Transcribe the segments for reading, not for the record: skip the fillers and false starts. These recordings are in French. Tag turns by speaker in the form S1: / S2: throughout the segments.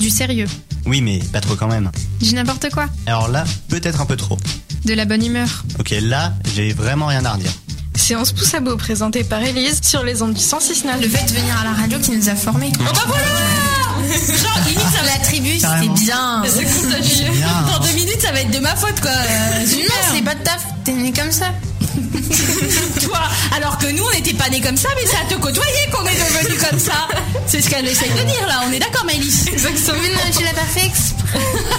S1: Du sérieux.
S2: Oui, mais pas trop quand même.
S1: Dis n'importe quoi.
S2: Alors là, peut-être un peu trop.
S1: De la bonne humeur.
S2: Ok, là, j'ai vraiment rien à redire.
S3: Séance pouce à bout présentée par Élise sur les ondes du 106.9.
S4: Le fait de venir à la radio qui nous a formés.
S5: Oh bah voilà. Genre, limite, ça va...
S4: La tribu, c'était bien.
S5: C'est contagieux. Dans 2 minutes, ça va être de ma faute, quoi.
S4: Non, c'est pas de taf. T'es né comme ça.
S5: Toi, alors que nous, on n'était pas nés comme ça, mais c'est à te côtoyer qu'on est devenus comme ça. C'est ce qu'elle essaye de dire, là. On est d'accord, Maëlys?
S4: Exactement. Mais non, tu l'as pas fait exprès.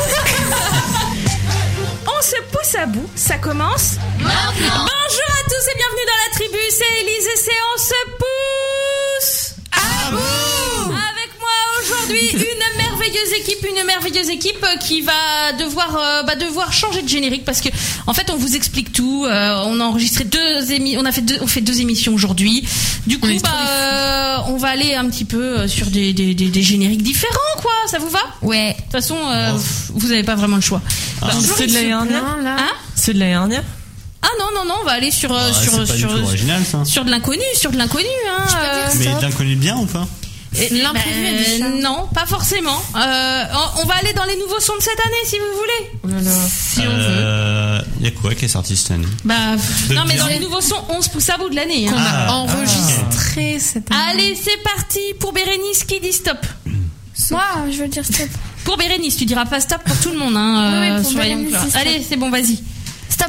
S5: On se pousse à bout, ça commence maintenant. Bonjour à tous et bienvenue dans la tribu, c'est Élise et c'est On se pousse à bout. Avec moi aujourd'hui une merveilleuse équipe qui va devoir changer de générique parce que en fait on vous explique tout. On a enregistré on fait 2 émissions aujourd'hui. Du coup on va aller un petit peu sur des génériques différents, quoi. Ça vous va?
S4: Ouais.
S5: De toute façon vous avez pas vraiment le choix.
S3: Ceux de l'année dernière.
S5: Hein?
S3: Ceux de l'année dernière.
S5: Ah non, on va aller sur
S2: c'est pas du tout original, ça.
S5: sur de l'inconnu, hein.
S2: Mais de l'inconnu bien ou pas?
S4: L'imprévu a dit ça.
S5: Non, pas forcément. On va aller dans les nouveaux sons de cette année, si vous voulez.
S3: Oh là là.
S4: Si on veut.
S2: Y a quoi qui est sorti cette année?
S5: Non, mais dans les nouveaux sons, on se pousse à bout de l'année.
S4: Qu'on a enregistré cette année.
S5: Allez, c'est parti pour Bérénice qui dit stop.
S4: Moi, je veux dire stop.
S5: Pour Bérénice, tu diras pas stop pour tout le monde, hein.
S4: Oui, pour
S5: soyons
S4: Bérénice,
S5: clairs.
S4: c'est stop.
S5: Allez, c'est bon, vas-y.
S4: Stop.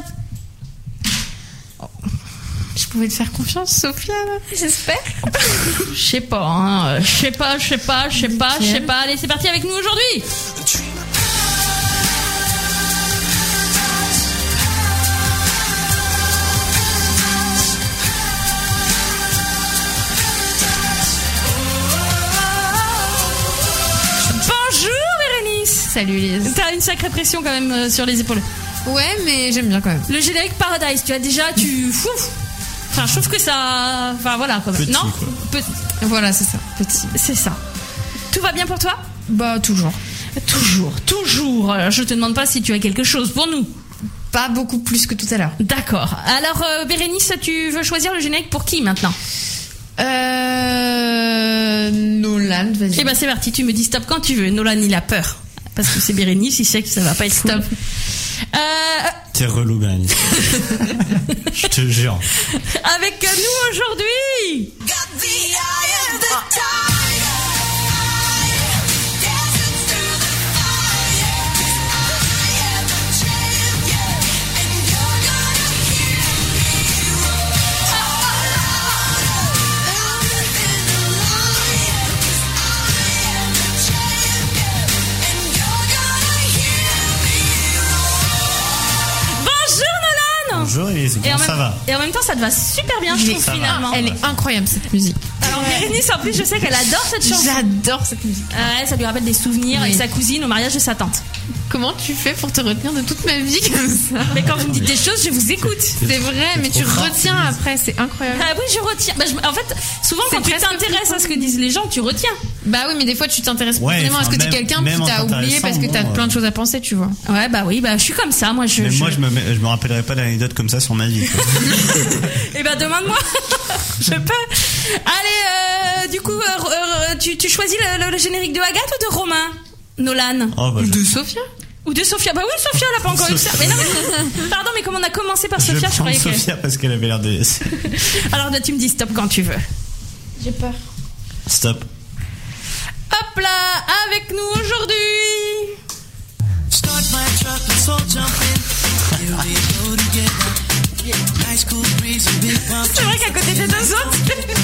S4: Je pouvais te faire confiance, Sophia, là. J'espère.
S5: Je sais pas, hein. Je sais pas. Allez, c'est parti avec nous aujourd'hui. Bonjour Bérénice.
S4: Salut, Lise.
S5: T'as une sacrée pression quand même sur les épaules.
S4: Ouais, mais j'aime bien quand même.
S5: Le générique Paradise, tu as déjà, Enfin, je trouve que ça... Enfin, voilà, quand même.
S2: Petit,
S5: non
S2: quoi.
S5: Petit.
S4: Voilà, c'est ça. Petit.
S5: C'est ça. Tout va bien pour toi?
S4: Bah, toujours.
S5: Toujours. Alors, je te demande pas si tu as quelque chose pour nous.
S4: Pas beaucoup plus que tout à l'heure.
S5: D'accord. Alors, Bérénice, tu veux choisir le générique pour qui maintenant?
S4: Nolan, vas-y.
S5: Eh ben, c'est parti, tu me dis stop quand tu veux. Nolan, il a peur. Parce que c'est Bérénice, il sait que ça va pas être stop.
S2: T'es relou, Bérénice. Je te jure.
S5: Avec nous aujourd'hui,
S2: Bonjour Elise, comment ça va?
S5: Et en même temps, ça te va super bien, je trouve, finalement.
S4: Elle est incroyable, cette musique.
S5: Alors, Bérénice, en plus, je sais qu'elle adore cette chanson.
S4: J'adore cette musique.
S5: Ouais, ça lui rappelle des souvenirs avec sa cousine au mariage de sa tante.
S4: Comment tu fais pour te retenir de toute ma vie comme ça?
S5: Mais quand vous me dites des choses, je vous écoute.
S4: C'est vrai, mais tu retiens après, c'est incroyable.
S5: Ah oui, je retiens. En fait, souvent, quand tu t'intéresses à ce que disent les gens, tu retiens.
S4: Bah oui, mais des fois, tu t'intéresses profondément à ce que dit quelqu'un, puis t'as oublié parce que t'as plein de choses à penser, tu vois.
S5: Ouais, bah oui, je suis comme ça, moi.
S2: Mais moi, je me rappellerai pas d'anecdote comme ça sur ma vie.
S5: Eh ben, demande-moi. Je peux. Allez, du coup, tu choisis le générique de Agathe ou de Romain, Nolan?
S4: Ou de Sophia?
S5: Ou de Sophia. Bah oui, Sophia, elle a pas encore eu ça. Mais non, pardon, mais comme on a commencé par Sophia, je croyais que...
S2: Sophia parce qu'elle avait l'air de...
S5: Alors là, tu me dis stop quand tu veux.
S4: J'ai peur.
S2: Stop.
S5: Hop là, avec nous aujourd'hui. C'est vrai qu'à côté des deux autres...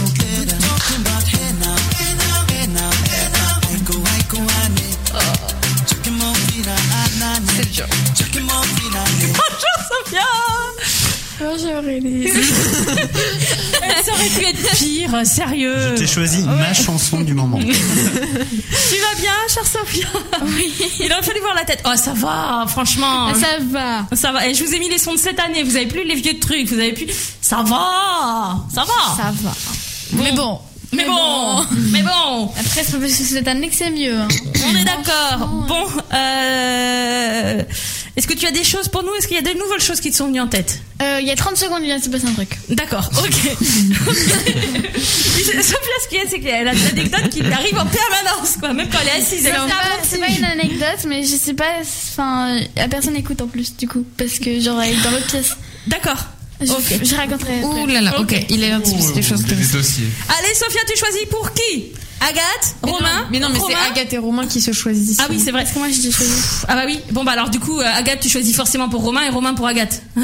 S4: C'est dur.
S5: Bonjour Sophia.
S4: Bonjour Élise.
S5: Ça aurait pu être pire, sérieux.
S2: Je t'ai choisi ma chanson du moment.
S5: Tu vas bien, chère Sophia? Oui. Il aurait fallu voir la tête. Oh, ça va, franchement. Ça va. Et je vous ai mis les sons de cette année. Vous avez plus les vieux trucs. Vous avez plus... Ça va. Bon. Mais bon.
S4: Après, c'est cette année que c'est mieux. Hein.
S5: On est d'accord. Bon, Est-ce que tu as des choses pour nous? Est-ce qu'il y a de nouvelles choses qui te sont venues en tête?
S1: Il y a 30 secondes, il vient de se passer un truc.
S5: D'accord, ok. Sophia, ce qu'il y a, c'est qu'elle a des anecdotes qui lui arrivent en permanence, quoi. Même quand elle est assise.
S1: C'est pas une anecdote, mais je sais pas. Enfin, la personne écoute en plus, du coup, parce que genre elle est dans l'autre pièce.
S5: D'accord.
S1: Ok. Je raconterai.
S4: Ouh là là, ok. Il est un petit peu des choses comme ça.
S5: Allez, Sophia, tu choisis pour qui? Agathe, Romain.
S4: Mais non, mais c'est Agathe et Romain qui se choisissent.
S5: Ah oui, c'est vrai.
S1: Parce que moi j'ai choisi.
S5: Ah bah oui. Bon bah alors du coup, Agathe, tu choisis forcément pour Romain et Romain pour Agathe.
S1: Le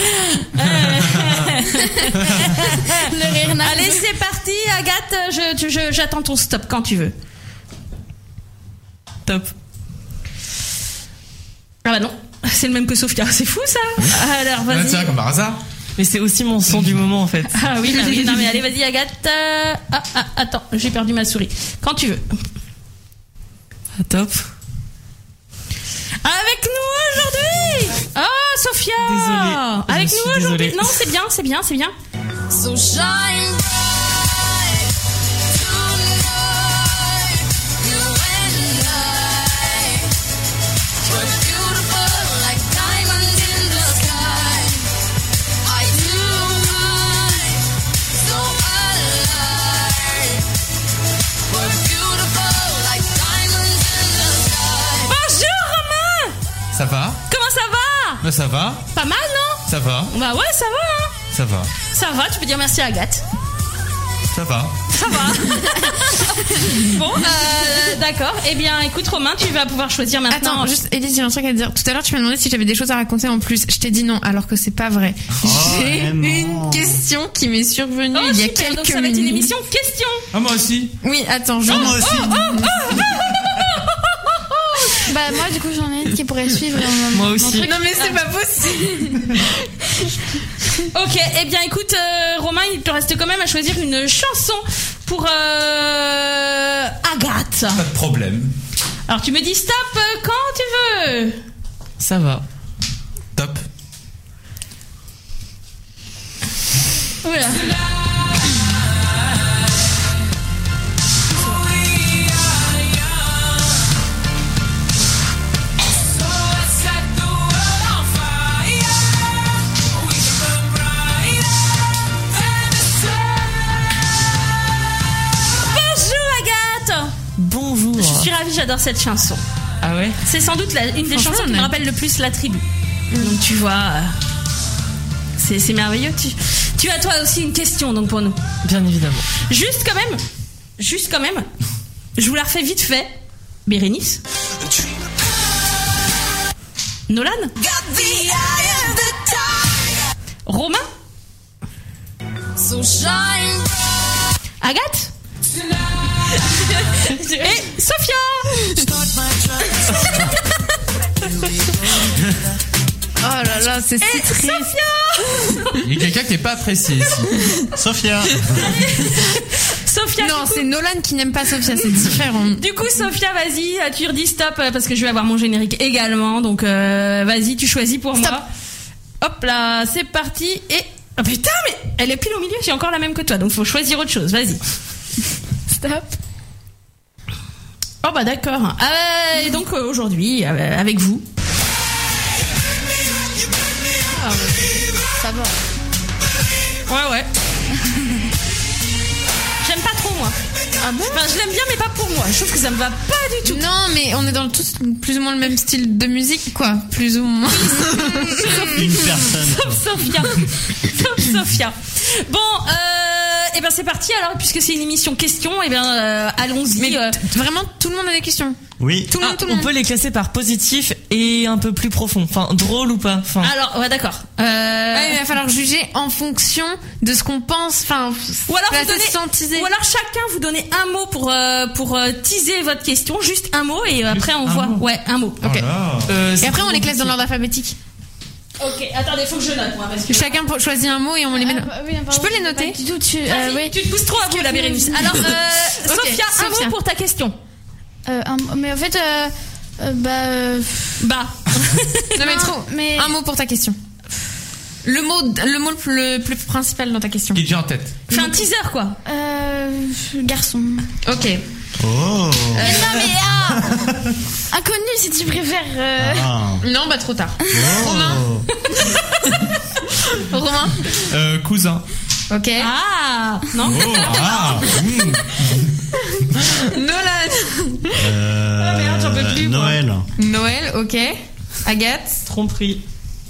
S1: rire n'a.
S5: Allez, c'est parti, Agathe. J'attends ton stop quand tu veux.
S6: Top.
S5: Ah bah non, c'est le même que Sophia. C'est fou ça. Alors vas-y.
S6: Tiens, comme par hasard.
S7: Mais c'est aussi mon son du moment en fait.
S5: Ah oui, bah oui. Non mais allez, vas-y Agathe. Attends, j'ai perdu ma souris. Quand tu veux.
S7: Ah, top.
S5: Avec nous aujourd'hui. Oh Sophia.
S7: Désolée.
S5: Avec nous aujourd'hui.
S7: Désolée.
S5: Non, c'est bien, c'est bien, c'est bien.
S8: So shine bright tonight, you and I. We're beautiful like diamonds in the sky. I do right, so alive. We're beautiful like diamonds in the sky.
S5: Bonjour Romain.
S6: Ça va?
S5: Comment ça va?
S6: Bah ça va.
S5: Pas mal, non?
S6: Ça va.
S5: Bah ouais, ça va, hein.
S6: Ça va.
S5: Ça va, tu peux dire merci à Agathe.
S6: Ça va.
S5: Ça va. Bon, d'accord. Eh bien, écoute, Romain, tu vas pouvoir choisir maintenant.
S4: Attends, juste, Élise, j'ai un truc à te dire. Tout à l'heure, tu m'as demandé si j'avais des choses à raconter en plus. Je t'ai dit non, alors que c'est pas vrai. J'ai une question qui m'est survenue il y a
S5: super,
S4: quelques
S5: donc ça va être
S4: minutes.
S5: une émission question.
S6: Ah moi aussi.
S4: Oui, attends, je...
S2: Moi aussi.
S1: Bah moi du coup j'en ai une qui pourrait suivre.
S7: Moi aussi.
S4: Non mais c'est pas possible.
S5: Ok, eh bien écoute, Romain, il te reste quand même à choisir une chanson pour Agathe.
S6: Pas de problème.
S5: Alors tu me dis stop quand tu veux.
S7: Ça va.
S6: Top.
S1: Oula.
S7: Bonjour.
S5: Je suis ravie, j'adore cette chanson.
S7: Ah ouais?
S5: C'est sans doute une des chansons qui me rappelle le plus la tribu. Donc tu vois, c'est merveilleux. Tu as toi aussi une question donc pour nous.
S7: Bien évidemment.
S5: Juste quand même, je vous la refais vite fait. Bérénice. Nolan. Romain.
S8: So shine.
S5: Agathe. Et Sophia.
S4: Oh là là, c'est si triste.
S5: Sophia.
S6: Il y a quelqu'un qui n'est pas apprécié ici.
S2: Sophia.
S5: Sophia.
S4: Non, c'est Nolan qui n'aime pas Sophia, c'est différent.
S5: Du coup, Sophia, vas-y, tu redis stop parce que je vais avoir mon générique également. Donc, vas-y, tu choisis pour moi. Hop là, c'est parti. Et oh, putain, mais elle est pile au milieu. J'ai encore la même que toi, donc faut choisir autre chose. Vas-y.
S1: Stop.
S5: Oh bah d'accord. Et donc aujourd'hui, avec vous.
S1: Ah, ça va.
S5: Ouais. J'aime pas trop moi.
S1: Ah bon?
S5: Enfin, je l'aime bien, mais pas pour moi. Je trouve que ça me va pas du tout.
S4: Non, mais on est dans tous plus ou moins le même style de musique, quoi. Plus ou moins.
S2: Une personne.
S5: Sauf Sophia. Bon, et ben c'est parti alors, puisque c'est une émission question, et ben allons-y.
S4: Mais vraiment, tout le monde a des questions.
S2: Oui.
S4: Tout le monde.
S7: On peut les classer par positif et un peu plus profond. Enfin, drôle ou pas. Enfin.
S5: Alors, ouais, d'accord.
S4: Ouais, il va falloir juger en fonction de ce qu'on pense. Enfin,
S5: ou alors
S4: vous donnez,
S5: ou alors chacun vous donnez un mot pour teaser votre question, juste un mot, et après on voit. Ouais, un mot.
S4: Ok.
S6: Voilà.
S4: Et après, on les classe dans l'ordre alphabétique.
S5: Ok, attendez, faut que je note moi parce que
S4: Chacun choisit un mot et on les met.
S1: Oui,
S4: Je peux les noter?
S1: Du tout,
S5: tu
S1: oui.
S5: te pousses trop à vous la Bérénice. Alors, Sophia, un
S4: Sophia.
S5: mot pour ta question.
S1: Mais en fait,
S5: Bah.
S4: Non mais trop.
S1: mais
S4: Un mot pour ta question. Le mot le plus principal dans ta question.
S6: Qui est déjà en tête.
S5: Fais un teaser quoi.
S1: garçon.
S4: Ok.
S2: Oh.
S1: Non mais inconnu si tu préfères.
S4: Non, bah trop tard.
S2: Oh.
S4: Romain.
S6: Cousin.
S4: Ok.
S5: Ah non.
S6: Oh, ah.
S4: Nolan.
S5: merde, j'en peux plus, moi.
S2: Noël.
S4: Noël, ok. Agathe.
S7: Tromperie.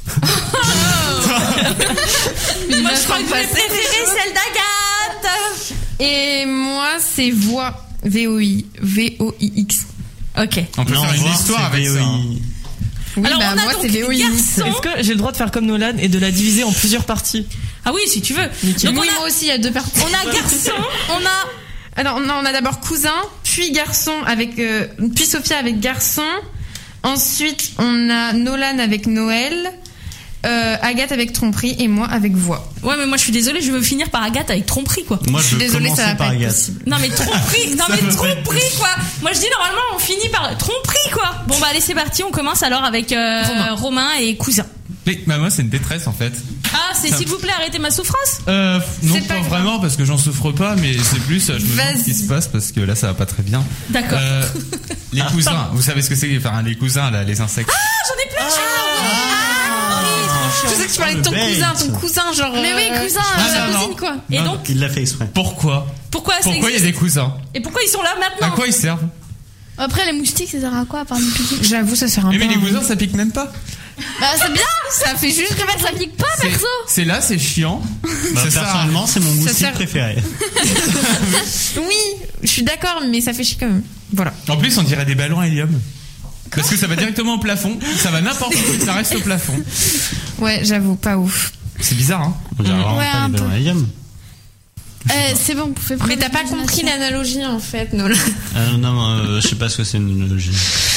S5: Moi je crois que j'ai préféré celle d'Agathe.
S4: Et moi, c'est voix. V-O-I-X.
S5: Ok.
S6: On peut
S2: Non,
S6: faire une
S2: voir,
S6: histoire
S2: c'est
S6: avec ça.
S2: VOI.
S4: Oui,
S5: Alors,
S4: bah
S5: on a
S4: moi,
S5: donc
S4: c'est V-O-I-X.
S5: garçon.
S7: Est-ce que j'ai le droit de faire comme Nolan et de la diviser en plusieurs parties?
S5: Ah oui, si tu veux.
S4: Donc
S5: Donc
S4: oui, moi aussi, il y a deux parties.
S5: on a garçon, on a.
S4: Alors, non, on a d'abord cousin, puis garçon avec, puis Sophia avec garçon. Ensuite, on a Nolan avec Noël, Agathe avec tromperie et moi avec voix.
S5: Ouais, mais moi je suis désolée, je veux finir par Agathe avec tromperie quoi.
S2: Moi,
S4: Je
S2: je
S4: suis
S2: veux
S4: désolée, ça
S2: commencer
S4: va
S2: par
S4: pas être
S2: Agathe.
S4: possible.
S5: Non mais tromperie quoi. Moi je dis normalement on finit par tromperie quoi. Bon bah allez c'est parti, on commence alors avec Romain et cousin.
S6: Mais bah, moi, c'est une détresse en fait.
S5: Ah c'est s'il vous plaît arrêtez ma souffrance.
S6: Non,
S4: C'est pas
S6: pas
S4: grave.
S6: vraiment parce que j'en souffre pas, mais c'est plus je me demande
S4: Vas-y.
S6: ce qui se passe parce que là ça va pas très bien.
S5: D'accord.
S6: Les cousins, vous savez ce que c'est? Enfin, les cousins là, les insectes.
S5: J'en ai plus
S4: Je sais que tu parlais de ton
S2: le
S4: cousin,
S2: bête.
S4: ton cousin, genre.
S1: Mais oui, cousin.
S4: sa
S6: non,
S4: cousine, quoi.
S5: Et
S6: Non,
S5: donc
S2: Il l'a fait exprès.
S6: Pourquoi
S5: pourquoi ça
S6: il y a
S5: existe
S6: des cousins?
S5: Et pourquoi ils sont là
S6: À
S5: maintenant?
S6: quoi ils servent?
S1: Après les moustiques, ça sert à quoi à part nous piquer?
S4: J'avoue, ça sert un peu.
S6: Mais les cousins ça pique même pas.
S1: Bah c'est bien.
S4: Ça fait juste.
S1: Je préfère que ça pique pas
S6: C'est-
S1: perso.
S6: C'est là, c'est chiant.
S2: Bah,
S6: Ça sert à-
S2: personnellement, c'est mon moustique
S4: sert-
S2: préféré.
S4: Oui, je suis d'accord, mais ça fait chier quand même. Voilà.
S6: En plus, on dirait des ballons à hélium. Parce que ça va directement au plafond, ça va n'importe où, ça reste au plafond.
S4: Ouais, j'avoue, pas ouf.
S6: C'est bizarre, hein?
S2: On dirait vraiment
S1: Ouais,
S2: pas
S1: un
S2: les
S1: peu.
S2: ballons à hélium.
S1: C'est bon, fais preuve
S4: Mais t'as pas
S1: d'imagination.
S4: compris l'analogie en fait, Nolan.
S2: Non, je sais pas ce que c'est une analogie.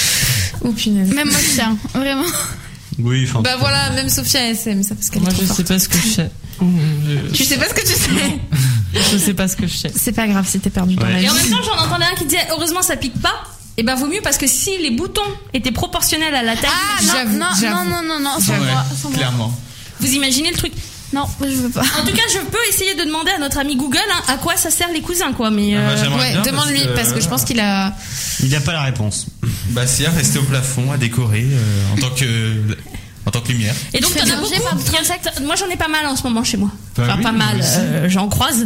S4: Oh punaise.
S1: Même moi je tiens, vraiment.
S2: Oui, enfin.
S4: Bah voilà, même Sophia SM, ça parce qu'elle
S7: Moi,
S4: est trop
S7: je
S4: forte.
S7: sais pas ce que je sais.
S4: Tu sais pas ce que tu sais.
S7: Je sais pas ce que je sais.
S4: C'est pas grave si t'es perdu dans
S2: Ouais.
S4: la
S5: Et en
S4: vie.
S5: même temps j'en entendais un qui disait heureusement ça pique pas. Et ben vaut mieux parce que si les boutons étaient proportionnels à la taille,
S1: Ah non,
S4: J'avoue,
S1: non,
S4: j'avoue.
S1: non, sans
S6: Ouais,
S1: moi, sans moi.
S6: clairement.
S5: vous imaginez le truc.
S1: Non, je veux pas.
S5: En tout cas, je peux essayer de demander à notre ami Google à quoi ça sert les cousins, quoi. Mais
S6: Ah bah, j'aimerais
S4: Ouais,
S6: bien
S4: demande-lui parce que je pense qu'il a.
S2: Il a pas la réponse.
S6: Bah, c'est à rester au plafond, à décorer en tant que lumière.
S5: et donc
S1: Tu
S5: t'en
S1: fais
S5: as
S1: manger
S5: beaucoup.
S1: par d'autres insectes.
S5: Moi, j'en ai pas mal en ce moment chez moi.
S6: Bah
S5: Enfin,
S6: oui,
S5: pas
S6: moi
S5: mal.
S6: aussi.
S5: J'en croise.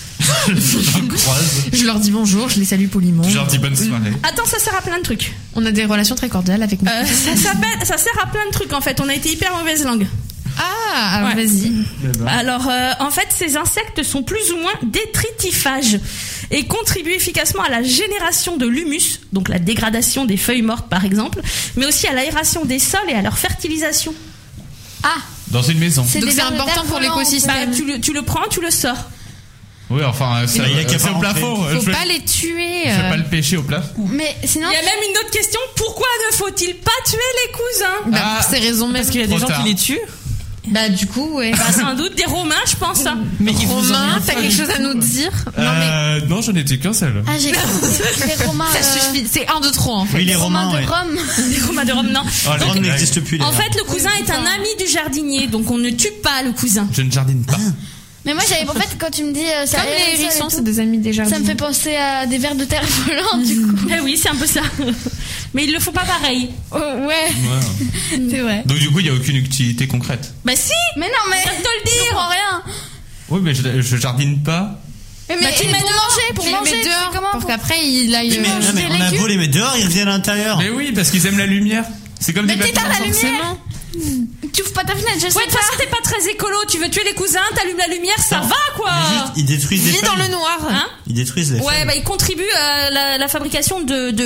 S6: J'en croise.
S4: Je leur dis bonjour, je les salue poliment.
S6: Je leur dis bonne soirée.
S5: Attends, ça sert à plein de trucs.
S4: On a des relations très cordiales avec nous.
S5: Ça sert à plein de trucs en fait. On a été hyper mauvaise langue.
S4: Ah, alors
S5: Ouais.
S4: vas-y.
S5: Alors, en fait, ces insectes sont plus ou moins détritifhages et contribuent efficacement à la génération de l'humus, donc la dégradation des feuilles mortes par exemple, mais aussi à l'aération des sols et à leur fertilisation.
S1: Ah,
S6: Dans une maison.
S1: c'est
S4: Donc
S1: des
S4: c'est
S1: vers de
S4: important
S1: terre
S4: pour
S1: volants,
S4: l'écosystème.
S5: Bah, tu le prends, tu le sors.
S6: Oui, enfin, ça,
S2: il y a qu'à
S6: c'est
S2: pas
S6: au plafond.
S4: Faut
S6: Je vais
S4: pas les tuer.
S6: je vais pas le pêcher au plafond.
S1: Mais sinon,
S5: Il y a même une autre question, pourquoi ne faut-il pas tuer les cousins?
S4: Bah,
S6: Ah,
S4: pour ces raisons même.
S7: Parce qu'il y a des
S6: Trop
S7: gens
S6: tard.
S7: qui les tuent.
S4: Bah du coup, ouais.
S5: Bah, sans doute des Romains, je pense. Hein.
S7: Mais qui vous
S4: Romain,
S7: emmerdent
S4: t'as
S7: pas.
S4: quelque chose à nous dire? Non mais
S6: Non, j'en étais qu'un seul.
S1: ah j'ai les Romains.
S4: ça suffit. C'est un de trop en fait.
S2: Oui, les
S1: Romains
S2: Romains,
S1: de
S2: ouais.
S1: Rome.
S5: Des Romains de Rome, non.
S6: Oh, les
S2: Rome
S6: blagues.
S2: n'existe plus, les
S5: En
S2: gars.
S5: fait, le cousin est un ami du jardinier, donc on ne tue pas le cousin.
S6: Je ne jardine pas.
S1: Mais moi j'avais en fait quand tu me dis ça
S4: Comme
S1: aère
S4: les
S1: le sol et
S4: hérissons,
S1: tout,
S4: c'est des amis des jardins.
S1: ça me fait penser à des vers de terre volants du coup.
S5: Eh oui, c'est un peu ça. Mais ils le font pas pareil.
S1: Oh, ouais,
S6: Ouais.
S1: c'est vrai.
S6: Donc, du coup, il n'y a aucune utilité concrète.
S5: Bah si.
S1: Mais non, mais
S5: Je viens de te le
S1: je
S5: dire.
S1: comprends rien.
S6: Oui, mais je jardine pas.
S1: Mais
S4: tu le mets
S1: pour
S4: dehors,
S1: manger, pour
S4: tu les
S1: manger,
S4: mets
S1: tu fais
S4: dehors
S1: comment
S4: pour qu'après il aille.
S2: Mais, non, mais on a
S1: légumes.
S2: beau les mettre dehors, ils reviennent à l'intérieur.
S6: Mais oui, parce qu'ils aiment la lumière. C'est comme
S1: Mais
S6: des
S1: t'éteins
S6: bâtiments.
S1: la lumière. Tu ouvres pas ta fenêtre, je sais
S5: Ouais, de toute
S1: pas.
S5: façon, t'es pas très écolo. Tu veux tuer les cousins, t'allumes la lumière, ça va quoi.
S2: Mais juste, ils détruisent les
S4: Vis dans
S2: feuilles.
S4: le noir.
S5: Hein?
S2: Ils détruisent les
S5: Ouais,
S2: feuilles.
S5: bah ils contribuent à la fabrication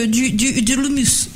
S5: de l'humus.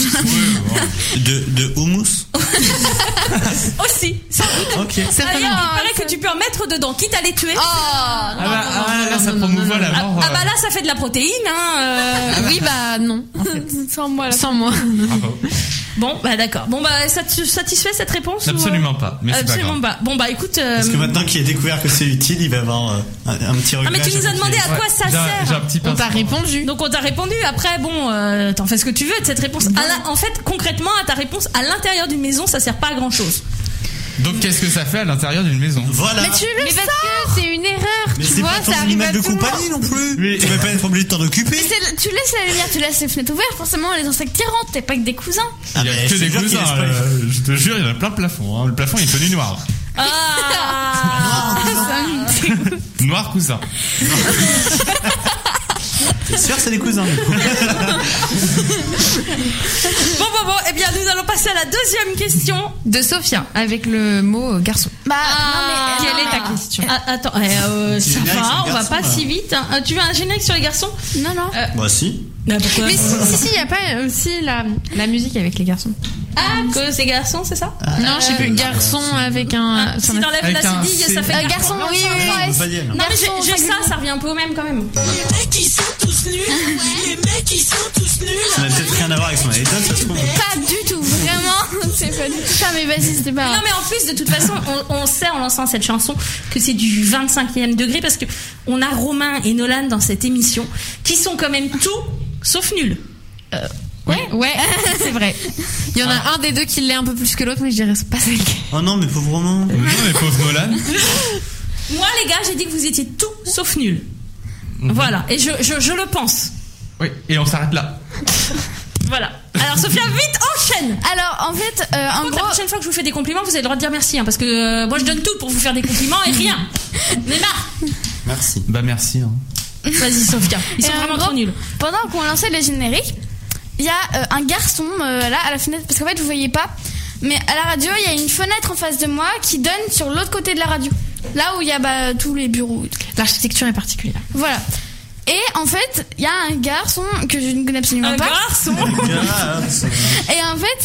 S2: De houmous.
S5: Aussi. Sans doute.
S2: Ok.
S5: D'ailleurs, il paraît que tu peux en mettre dedans, quitte à les tuer.
S6: Ah bah, là, ça promouvoit la
S5: Ah,
S6: mort.
S5: ah bah là, ça fait de la protéine. Hein,
S4: Oui bah non. En fait.
S1: Sans moi là.
S4: Sans moi.
S6: Bravo.
S5: Bon, bah d'accord. Bon, bah ça te satisfait cette réponse
S6: Absolument pas. Mais c'est pas
S5: Absolument
S6: grave.
S5: pas. Bon, bah écoute.
S2: Parce que maintenant qu'il a découvert que c'est utile, il va avoir un petit regret.
S5: Ah, mais tu nous as demandé à quoi ça
S6: J'ai un
S5: sert.
S6: petit
S4: On t'a
S6: pincement.
S4: répondu.
S5: Donc on t'a répondu. Après, bon, t'en fais ce que tu veux de cette réponse. En fait, concrètement, à ta réponse, à l'intérieur d'une maison, ça sert pas à grand chose.
S6: Donc qu'est-ce que ça fait à l'intérieur d'une maison?
S2: Voilà.
S1: Mais tu le
S4: Mais
S1: sens.
S4: parce que c'est une erreur,
S2: Mais
S4: tu
S2: c'est
S4: vois,
S2: pas ton
S4: ça arrive à
S2: animal de
S4: tout le monde.
S2: compagnie non plus.
S6: Oui.
S2: Tu vas pas être obligé de t'en occuper.
S1: Mais tu laisses la lumière, tu laisses les fenêtres ouvertes, forcément les insectes y rentrent, t'es pas que des cousins.
S6: Il y a
S2: mais
S6: que
S2: je
S6: des
S2: te jure qu'il
S6: cousins.
S2: laisse pas les-
S6: Je te jure, il y en a plein de plafonds. Hein. Le plafond il est tenu noir. Noir coussin.
S2: C'est sûr, c'est des cousins. Du coup.
S5: Bon, eh bien, nous allons passer à la deuxième question.
S4: De Sophia, avec le mot garçon.
S1: Bah non mais
S4: Quelle est ta question?
S5: Attends, ça
S2: générique sur
S5: va,
S2: les
S5: on va
S2: garçons,
S5: pas
S2: là.
S5: si vite. Hein. Tu veux un générique sur les garçons?
S1: non.
S2: Bah si.
S5: Pourquoi?
S4: Mais si, il y a pas aussi la musique avec les garçons.
S5: Ah, que c'est garçons, c'est ça?
S4: Non, je sais plus. Garçon avec un.
S5: Si t'enlèves
S6: avec
S5: la
S6: un
S5: CD,
S6: C.
S5: ça fait
S1: Garçon,
S5: garçon.
S1: oui.
S2: On peut pas dire.
S5: Non, mais
S1: Garçon,
S5: j'ai
S1: singulier.
S5: ça revient un peu au même quand même.
S8: Les mecs ils sont tous nuls. Les mecs ils sont tous nuls.
S2: Ça n'a peut-être rien à voir avec son anecdote, ça se trouve.
S1: Pas du tout, vraiment. C'est pas du tout ça, mais vas-y, c'était pas
S5: Non,
S1: grave.
S5: mais en plus, de toute façon, on sait en lançant cette chanson que c'est du 25e degré parce que on a Romain et Nolan dans cette émission qui sont quand même tout sauf nuls.
S4: Ouais, c'est vrai. Il y en a un des deux qui l'est un peu plus que l'autre, mais je dirais c'est pas celle qui.
S2: Oh non, mais pauvre Romain.
S6: Non, mais pauvre Nolan.
S5: Moi, les gars, j'ai dit que vous étiez tout sauf nuls. Voilà, et je le pense.
S6: Oui, et on s'arrête là.
S5: Voilà. Alors, Sophia, vite, enchaîne.
S1: Alors en fait, en
S5: La
S1: gros,
S5: prochaine fois que je vous fais des compliments, vous avez le droit de dire merci, hein, parce que moi, je donne tout pour vous faire des compliments et rien. Mais marre.
S2: Merci.
S6: Bah merci. Hein.
S5: Vas-y, Sophia. Ils sont
S1: Et en
S5: vraiment
S1: gros,
S5: trop nuls.
S1: pendant qu'on lançait les génériques, il y a un garçon là à la fenêtre, parce qu'en fait vous voyez pas, mais à la radio il y a une fenêtre en face de moi qui donne sur l'autre côté de la radio, là où il y a tous les bureaux.
S4: L'architecture est particulière.
S1: Voilà. Et en fait, il y a un garçon que je ne connais absolument
S5: Un
S1: pas.
S5: garçon.
S1: Et en fait,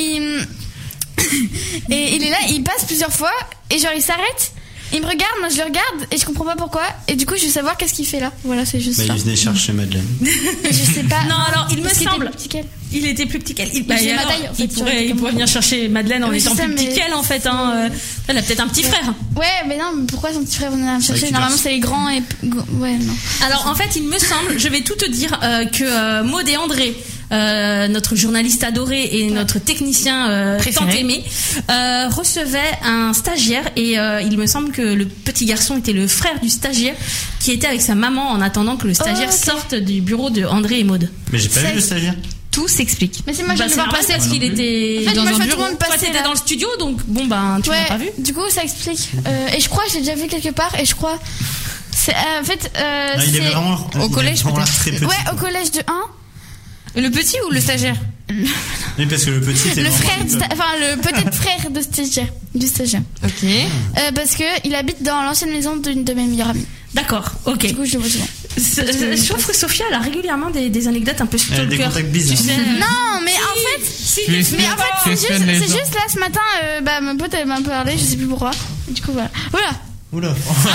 S1: il est là, il passe plusieurs fois et genre il s'arrête, il me regarde, moi je le regarde et je comprends pas pourquoi. Et du coup, je veux savoir qu'est-ce qu'il fait là. Voilà, c'est juste
S2: Bah,
S1: ça.
S2: il venait chercher Madeleine.
S1: Je sais pas.
S5: Non, alors, il me
S1: Parce qu'il
S5: semble.
S1: était plus petit qu'elle.
S5: Il était plus petit qu'elle.
S1: j'ai ma taille, en fait,
S5: il pourrait venir chercher Madeleine en
S1: Oui,
S5: étant
S1: c'est ça,
S5: plus petit
S1: mais-
S5: qu'elle, en fait. Hein. Elle a peut-être un petit frère.
S1: Ouais, mais non, mais pourquoi son petit frère venait la chercher?
S2: qu'il
S1: Normalement,
S2: verse.
S1: c'est les grands et. Ouais, non.
S5: Alors, en fait, il me semble, je vais tout te dire, que Maud et André, notre journaliste adoré et notre technicien tant aimé, recevaient un stagiaire et il me semble que le petit garçon était le frère du stagiaire qui était avec sa maman en attendant que le stagiaire
S1: ok.
S5: sorte du bureau de André et Maud.
S2: Mais j'ai pas vu le stagiaire.
S4: Tout s'explique.
S1: Mais c'est moi, je
S5: Bah,
S1: viens de
S5: c'est
S1: voir
S5: normal
S1: passer.
S5: parce qu'il était
S1: En fait,
S5: dans
S1: moi, je
S5: un
S1: vois
S5: bureau.
S1: tout le monde
S5: Toi,
S1: passer,
S5: t'étais
S1: là.
S5: dans le studio, donc bon, ben, tu l'as
S1: Ouais,
S5: pas vu.
S1: du coup, ça explique. Et je crois que je l'ai déjà vu quelque part. Et je crois. C'est, en fait,
S2: Non, il avait
S1: c'est.
S2: vraiment.
S4: au collège,
S2: il avait vraiment l'air très petit.
S1: Ouais, au collège de 1.
S4: Le petit ou le stagiaire?
S2: Oui, parce que le petit était
S1: Le
S2: vraiment
S1: frère,
S2: petit.
S1: enfin, le peut-être frère de stagiaire. Du stagiaire.
S4: Ok.
S1: Parce que il habite dans l'ancienne maison d'une de mes meilleures amies.
S5: D'accord, ok.
S1: Du coup, je le vois souvent.
S5: Je trouve que Sophia, elle a régulièrement des anecdotes un peu
S2: Elle a des
S5: stalker.
S2: contacts bizarres.
S5: Tu sais,
S1: Non, mais en fait.
S6: Tu
S1: Mais en
S6: espionnes-
S1: fait,
S6: tu espionnes les
S1: c'est
S6: gens.
S1: juste là ce matin, ma pote elle m'a parlé, je sais plus pourquoi. Du coup, voilà. Voilà.
S2: Oula.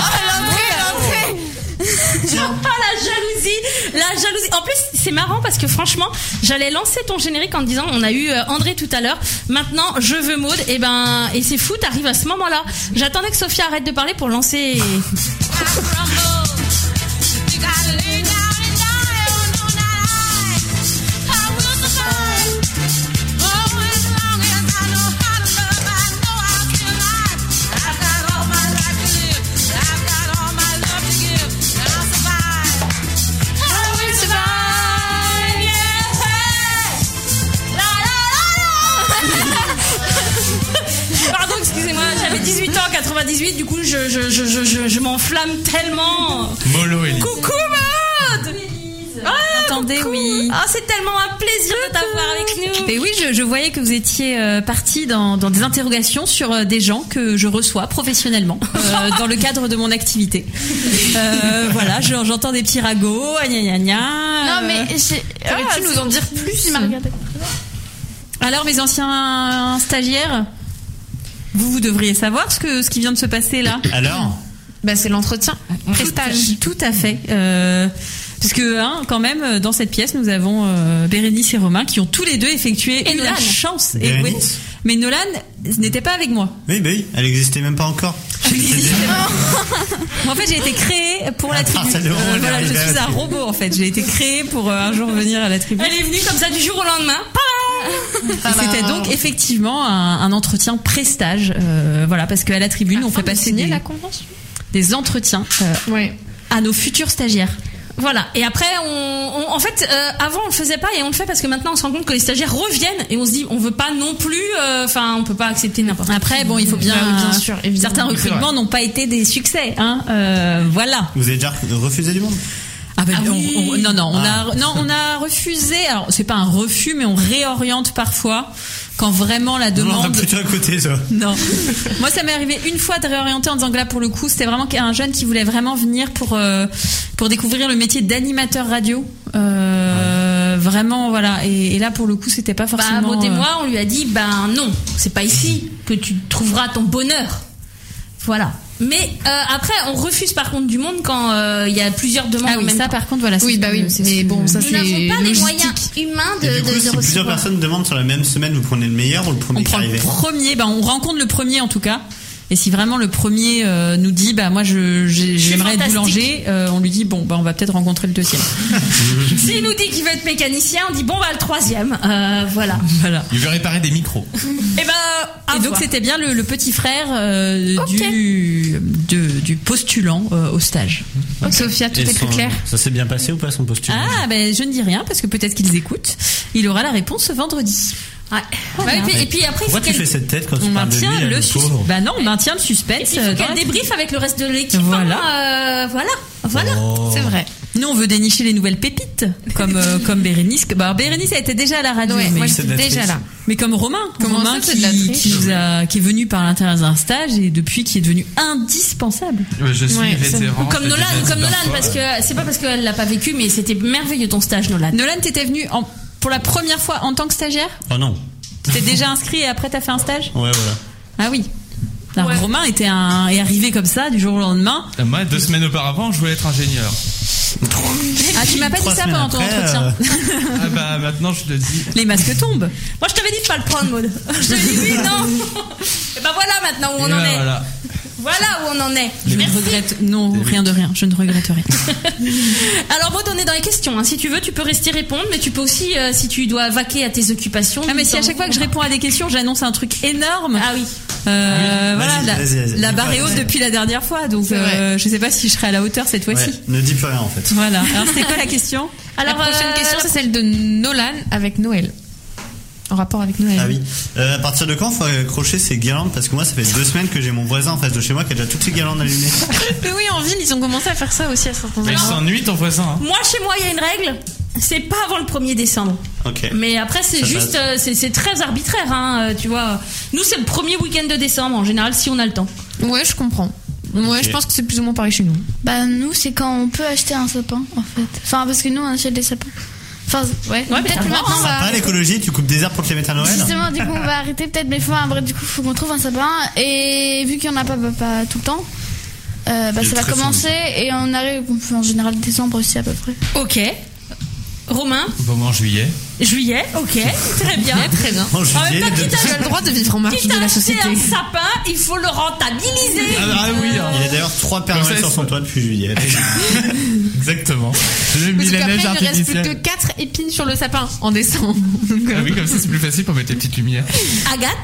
S5: La jalousie. En plus, c'est marrant parce que franchement, j'allais lancer ton générique en te disant, on a eu André tout à l'heure. Maintenant, je veux Maud. Et c'est fou, t'arrives à ce moment-là. J'attendais que Sophia arrête de parler pour lancer. Pardon, excusez-moi, j'avais 18 ans en 98, du coup je m'enflamme tellement.
S6: Mollo Elise.
S5: Coucou Maud.
S4: Attendez,
S5: coucou.
S4: oui.
S5: Ah, c'est tellement un plaisir de t'avoir avec nous.
S4: Et oui, je voyais que vous étiez parti dans des interrogations sur des gens que je reçois professionnellement dans le cadre de mon activité. Voilà, j'entends des petits ragots, gna gna gna.
S1: Non, mais
S4: Pourrais-tu nous en dire plus?
S1: Il m'a regardé.
S4: Alors, mes anciens stagiaires, vous devriez savoir ce qui vient de se passer là.
S2: Alors
S4: Bah, c'est l'entretien. Prestage. Tout à fait. Parce que quand même, dans cette pièce, nous avons Bérénice et Romain qui ont tous les deux effectué
S5: Et
S4: une
S5: Nolan.
S4: chance.
S2: Bérénice.
S4: Mais Nolan n'était pas avec moi.
S2: Oui, bah oui, elle existait même pas encore.
S4: En fait, j'ai été créée pour la tribu.
S2: ça le rôle
S4: Voilà, je
S2: d'arriver à la
S4: suis un
S2: tribu.
S4: robot en fait. J'ai été créée pour un jour venir à la tribu.
S5: Elle est venue comme ça du jour au lendemain.
S9: C'était donc effectivement un entretien pré-stage, voilà, parce qu'à la tribune, on fait passer
S4: la convention.
S9: des entretiens à nos futurs stagiaires.
S5: Voilà. Et après, en fait, avant on le faisait pas et on le fait parce que maintenant on se rend compte que les stagiaires reviennent et on se dit on veut pas non plus, on peut pas accepter n'importe quoi.
S9: Après, bon, il faut bien,
S4: bien sûr, évidemment.
S9: certains recrutements n'ont pas été des succès, hein. Voilà.
S2: Vous avez déjà refusé du monde?
S9: On a refusé. Alors c'est pas un refus, mais on réoriente parfois quand vraiment la demande.
S2: Non, on a plutôt à côté, ça.
S9: Non. Moi, ça m'est arrivé une fois de réorienter en disant que là, pour le coup, c'était vraiment un jeune qui voulait vraiment venir pour découvrir le métier d'animateur radio. Vraiment, voilà. Et là, pour le coup, c'était pas forcément.
S5: Maud et moi, on lui a dit, non, c'est pas ici que tu trouveras ton bonheur. Voilà. Mais après, on refuse par contre du monde quand il y a plusieurs demandes.
S9: Ah oui, ça par contre, voilà.
S4: Oui, mais bon, ça c'est.
S5: Nous n'avons pas les moyens humains de
S2: si
S5: recevoir.
S2: Plusieurs personnes demandent sur la même semaine, vous prenez le meilleur ou le premier qui arrive?
S9: On prend le premier. On rencontre le premier en tout cas. Et si vraiment le premier nous dit moi j'aimerais être boulanger, on lui dit on va peut-être rencontrer le deuxième.
S5: S'il nous dit qu'il veut être mécanicien, on dit le troisième. Voilà.
S6: Il veut réparer des micros.
S9: Et donc c'était bien le petit frère du postulant au stage.
S4: Okay. Sophia, tout est plus clair.
S2: Ça s'est bien passé ou pas son postulant?
S9: Je ne dis rien parce que peut-être qu'ils écoutent. Il aura la réponse ce vendredi.
S5: Ouais. Et puis après,
S2: pourquoi tu fais cette tête quand tu parles de lui?
S9: On maintient le suspense.
S5: Il faut qu'elle débriefe avec le reste de l'équipe.
S9: Voilà.
S4: C'est vrai.
S9: Nous, on veut dénicher les nouvelles pépites, comme Bérénice. Bérénice a été déjà à la radio.
S4: Ouais, moi, j'étais déjà là.
S9: Mais comme Romain qui est venu par l'intérieur d'un stage et depuis qui est devenu indispensable.
S6: Je suis vétéran.
S5: Comme Nolan, parce que c'est pas parce qu'elle l'a pas vécu, mais c'était merveilleux ton stage, Nolan.
S9: Nolan, t'étais venu pour la première fois en tant que stagiaire?
S2: Oh non.
S9: T'étais déjà inscrit et après t'as fait un stage?
S2: Ouais, voilà.
S9: Ah oui. Alors Romain est arrivé comme ça du jour au lendemain.
S6: Moi, 2 semaines auparavant, je voulais être ingénieur.
S9: Tu m'as pas dit ça pendant ton entretien.
S6: Maintenant je le dis.
S9: Les masques tombent.
S5: Moi je t'avais dit de pas le prendre, Maud. Je t'avais dit oui, non. Et voilà maintenant où on en est. Voilà où on en est.
S9: Je ne regrette rien de rien. Je ne regrette rien.
S5: Alors Maud, on est dans les questions. Si tu veux, tu peux rester répondre, mais tu peux aussi, si tu dois vaquer à tes occupations.
S9: Mais si à chaque fois que je réponds à des questions, j'annonce un truc énorme.
S5: Ah oui.
S9: Vas-y. La barre est haute depuis la dernière fois, donc je sais pas si je serai à la hauteur cette fois-ci.
S2: Ne dis plus rien en fait.
S9: Voilà. Alors c'était quoi la question?
S4: Alors la prochaine question, c'est celle de Nolan avec Noël. En rapport avec Noël.
S2: Ah oui. À partir de quand il faut accrocher ces guirlandes? Parce que moi, ça fait 2 semaines que j'ai mon voisin en face de chez moi qui a déjà toutes ses guirlandes allumées.
S4: Mais oui, en ville, ils ont commencé à faire ça aussi à certains moments.
S6: Mais il s'ennuie ton voisin.
S5: Moi, chez moi, il y a une règle. C'est pas avant le 1er décembre.
S2: Ok.
S5: Mais après, c'est juste, c'est très arbitraire, tu vois. Nous, c'est le premier week-end de décembre, en général, si on a le temps.
S4: Ouais, je comprends. Ouais, je pense que c'est plus ou moins pareil chez nous.
S1: Nous, c'est quand on peut acheter un sapin, en fait. Parce que nous, on achète des sapins. Peut-être que maintenant on va...
S2: Pas l'écologie, tu coupes des arbres pour te les mettre à Noël.
S1: Justement, du coup, on va arrêter peut-être, mais du coup, faut qu'on trouve un sapin. Et vu qu'il n'y en a pas tout le temps, ça va commencer et on arrive en général décembre aussi à peu près.
S5: Ok. Romain?
S6: En juillet.
S5: Juillet, ok, très bien.
S4: Très bien.
S2: En juillet,
S4: tu as le droit de vivre en marge de la société.
S5: Un sapin, il faut le rentabiliser.
S6: Oui.
S2: Il y a d'ailleurs 3 Pères Noël sur son toit depuis juillet.
S6: Exactement. J'ai mis la neige
S4: artificielle. Il ne reste plus que 4 épines sur le sapin en décembre.
S6: Oui, comme ça c'est plus facile pour mettre les petites lumières.
S5: Agathe?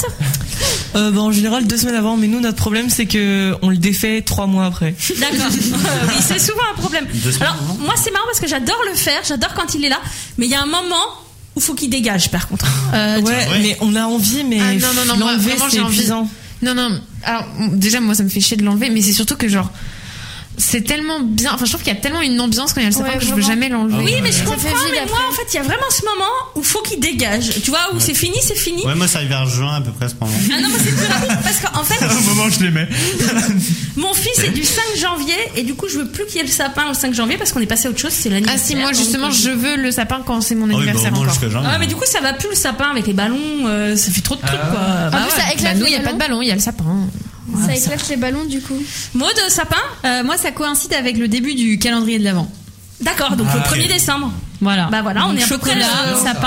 S7: En général 2 semaines avant, mais nous notre problème c'est que on le défait 3 mois après.
S5: D'accord. Oui, c'est souvent un problème. Alors moi c'est marrant parce que j'adore le faire, j'adore quand il est là, mais il y a un moment où faut qu'il dégage par contre.
S7: Mais on a envie, mais l'enlever c'est épuisant.
S4: Non. Alors déjà moi ça me fait chier de l'enlever, mais c'est surtout que c'est tellement bien. Enfin, je trouve qu'il y a tellement une ambiance quand il y a le sapin que je veux jamais l'enlever.
S5: Oui, mais je comprends. Mais moi, en fait, il y a vraiment ce moment où faut qu'il dégage. Tu vois, où c'est fini.
S2: Ouais, moi, ça arrive vers juin à peu près à ce moment.
S5: Ah non, moi c'est plus rapide parce qu'en fait.
S6: Au moment où je les mets.
S5: Mon fils est du 5 janvier et du coup, je veux plus qu'il y ait le sapin le 5 janvier parce qu'on est passé à autre chose. C'est l'anniversaire.
S4: Ah si, moi justement, je veux le sapin quand c'est mon anniversaire encore.
S5: Ah mais du coup, ça va plus le sapin avec les ballons. Ça fait trop de trucs quoi.
S1: En plus, ça éclate.
S4: Nous, il y a pas de ballon, il y a le sapin.
S1: Ça éclate les ballons du coup.
S5: Maud, sapin?
S9: Moi, ça coïncide avec le début du calendrier de l'Avent.
S5: D'accord, donc le 1er décembre.
S9: Voilà.
S5: On est à peu près
S9: chocolat, sapin.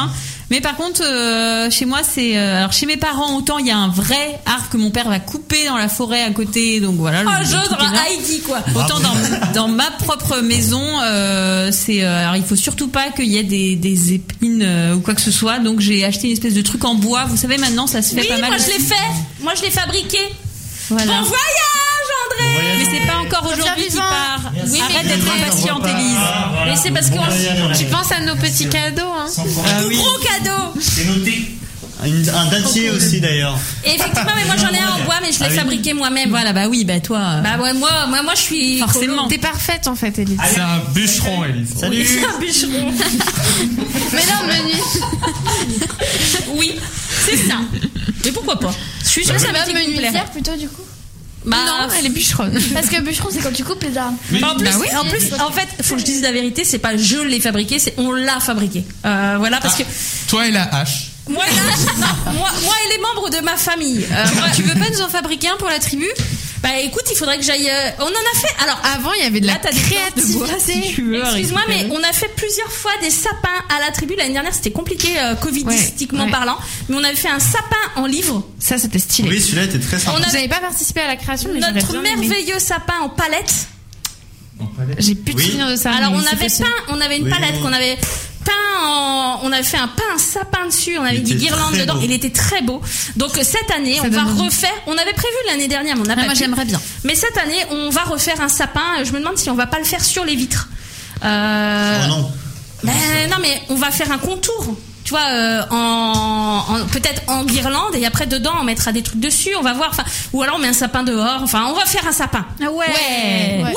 S9: Mais par contre, chez moi, c'est alors chez mes parents, autant il y a un vrai arbre que mon père va couper dans la forêt à côté, donc voilà.
S5: Heidi quoi.
S9: Autant dans ma propre maison, c'est alors il faut surtout pas qu'il y ait des épines ou quoi que ce soit. Donc j'ai acheté une espèce de truc en bois. Vous savez maintenant, ça se fait pas mal.
S5: Moi je l'ai fait. Moi je l'ai fabriqué.
S9: Voilà.
S5: Bon voyage, André.
S9: Mais c'est pas encore aujourd'hui qui part.
S5: Oui,
S9: Arrête d'être impatiente, Élise.
S5: Mais c'est parce que
S3: Tu penses à nos petits cadeaux, hein.
S5: gros cadeau.
S6: C'est noté.
S2: Un dattier aussi d'ailleurs.
S5: Et effectivement, mais moi j'en ai un en bois, mais je l'ai fabriqué moi-même.
S9: Voilà, bah oui, bah toi.
S5: Bah ouais, moi je suis
S9: forcément.
S3: T'es parfaite en fait, Élise.
S6: C'est un bûcheron, Élise.
S2: Salut.
S5: C'est un bûcheron.
S3: Mais non, menu.
S5: Oui, c'est ça. Mais pourquoi pas? Je suis sûre que ça va me plaire.
S1: Menuisière plutôt du coup.
S5: Bah,
S3: Non, elle est bûcheronne.
S1: Parce que bûcheron c'est quand tu coupes les arbres.
S5: En plus,
S3: Bah oui.
S5: en fait, faut que je dise la vérité, c'est pas je l'ai fabriqué, c'est on l'a fabriqué. Voilà, parce que
S6: Toi et la hache.
S5: moi et les membres de ma famille.
S9: Tu veux pas nous en fabriquer un pour la tribu?
S5: Bah écoute, il faudrait que j'aille. On en a fait. Alors
S3: Avant, il y avait de la
S5: là, t'as des plantes de bois,
S3: créativité.
S9: Si tu veux.
S5: excuse-moi, mais
S9: récupérer.
S5: on a fait plusieurs fois des sapins à la tribu. L'année dernière, c'était compliqué, covidistiquement
S3: Ouais.
S5: parlant. Mais on avait fait un sapin en livre.
S3: Ça, c'était stylé.
S2: Oui, celui-là était très sympa.
S5: On a
S3: Vous n'avez pas participé à la création, mais j'aurais
S5: notre
S3: bien aimé.
S5: merveilleux sapin en palette.
S3: J'ai plus de
S2: Oui.
S3: souvenirs de ça.
S5: Alors
S3: mais
S5: on
S3: c'est
S5: avait
S3: possible.
S5: on avait une
S2: Oui.
S5: palette qu'on avait on avait fait un sapin dessus, on avait
S2: Il
S5: des
S2: était
S5: guirlandes
S2: très
S5: dedans,
S2: beau.
S5: il était très beau. Donc cette année,
S3: Ça
S5: on va
S3: donne envie.
S5: refaire, on avait prévu l'année dernière, mais on n'a pas
S9: moi
S5: pu.
S9: j'aimerais bien.
S5: Mais cette année, on va refaire un sapin, je me demande si on va pas le faire sur les vitres.
S2: Oh non.
S5: Non mais on va faire un contour. Tu vois, peut-être en guirlande et après dedans on mettra des trucs dessus, on va voir. Enfin, ou alors on met un sapin dehors. Enfin, on va faire un sapin.
S9: Ah ouais.
S5: Ouais.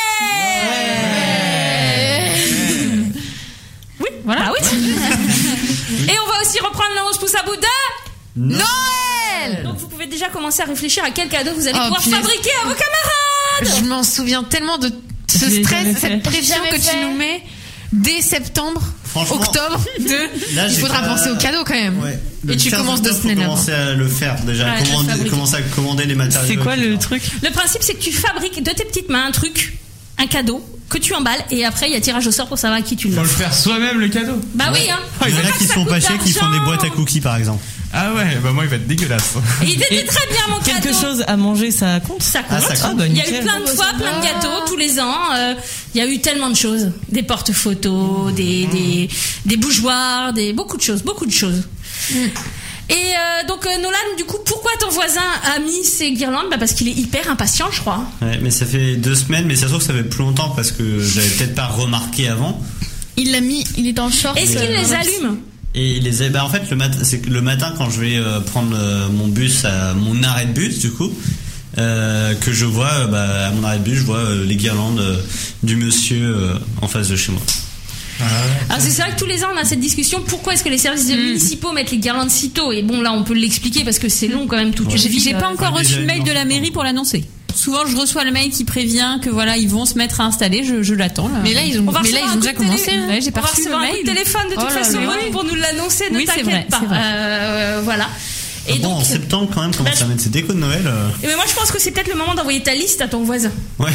S5: Oui, voilà. Ah oui. Et on va aussi reprendre le 11 pouces à bout de
S3: Noël.
S5: Donc vous pouvez déjà commencer à réfléchir à quel cadeau vous allez
S3: Oh,
S5: pouvoir
S3: punaise.
S5: fabriquer à vos camarades.
S3: Je m'en souviens tellement de ce
S9: Je l'ai
S3: stress,
S9: jamais fait.
S3: cette pression
S1: Jamais
S3: que tu
S1: fait.
S3: nous mets dès septembre,
S2: Franchement,
S3: octobre.
S2: là,
S3: Il
S2: j'ai
S3: faudra
S2: pas-
S3: penser au cadeau quand même.
S2: Ouais.
S3: Et tu
S2: 15
S3: commences 2
S2: octobre,
S3: semaines
S2: faut
S3: avant.
S2: commencer à le faire déjà.
S5: Ouais, fabriquer.
S2: Commencer à commander les matériaux.
S7: C'est quoi le
S2: etc.
S7: truc?
S5: Le principe c'est que tu fabriques de tes petites mains un truc, un cadeau que tu emballes et après il y a tirage au sort pour savoir à qui tu
S6: Faut le
S5: l'offres.
S6: faire soi-même le cadeau.
S5: Bah oui hein.
S2: Il y en
S5: C'est
S2: a
S5: pas
S2: qui
S5: que ça
S2: sont pas
S5: coûte
S2: chers, qui font des
S5: d'argent.
S2: boîtes à cookies par exemple.
S6: Ah ouais, bah moi il va être dégueulasse.
S5: Et il était très bien mon cadeau.
S7: Quelque chose à manger, ça compte?
S5: Ça
S2: Ah,
S5: compte.
S2: ça compte.
S7: Ah, bah,
S5: Il y a eu
S7: nickel.
S5: plein de fois, plein de gâteaux tous les ans. Il y a eu tellement de choses, des porte-photos, des bougeoirs, beaucoup de choses. Et donc Nolan, du coup, pourquoi ton voisin a mis ses guirlandes? Bah parce qu'il est hyper impatient, je crois.
S2: Ouais, mais ça fait 2 semaines, mais ça se trouve que ça fait plus longtemps parce que j'avais peut-être pas remarqué avant.
S1: Il l'a mis, il est en short.
S5: Est-ce qu'il les allume?
S2: Et il les a, bah en fait c'est que le matin quand je vais prendre mon bus à mon arrêt de bus du coup que je vois à mon arrêt de bus je vois les guirlandes du monsieur en face de chez moi.
S5: Alors c'est vrai que tous les ans on a cette discussion, pourquoi est-ce que les services municipaux mettent les guirlandes si tôt? Et bon là on peut l'expliquer parce que c'est long quand même toute une vie.
S9: J'ai pas encore
S2: Ouais,
S9: reçu
S2: déjà,
S9: le mail
S2: non.
S9: de la mairie pour l'annoncer. Souvent, je reçois le mail qui prévient que voilà, ils vont se mettre à installer. Je l'attends. Là.
S3: Mais là, ils ont déjà commencé.
S9: hein. Ouais, j'ai
S5: On
S9: pas
S5: va
S9: reçu le
S5: recevoir un coup
S9: mail.
S5: de téléphone de toute
S9: Oh là
S5: façon
S9: là,
S5: Maud,
S9: oui.
S5: pour nous l'annoncer, ne
S9: Oui, c'est
S5: t'inquiète
S9: vrai,
S5: pas.
S9: c'est vrai.
S5: Voilà. Et
S2: Bon,
S5: donc,
S2: en septembre quand même commence à mettre ses décos de Noël.
S5: mais moi je pense que c'est peut-être le moment d'envoyer ta liste à ton voisin.
S2: Ouais.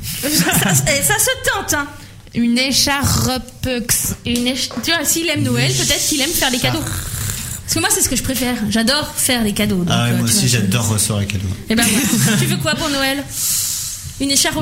S5: ça se tente, hein.
S3: Une écharpe.
S5: Tu vois, s'il aime Noël, peut-être qu'il aime faire des cadeaux. Parce que moi, c'est ce que je préfère. J'adore faire des cadeaux. Donc,
S2: Ah ouais, moi
S5: tu
S2: aussi
S5: vois,
S2: j'adore recevoir les cadeaux.
S5: Et ben, voilà. Tu veux quoi pour Noël? Une écharpe?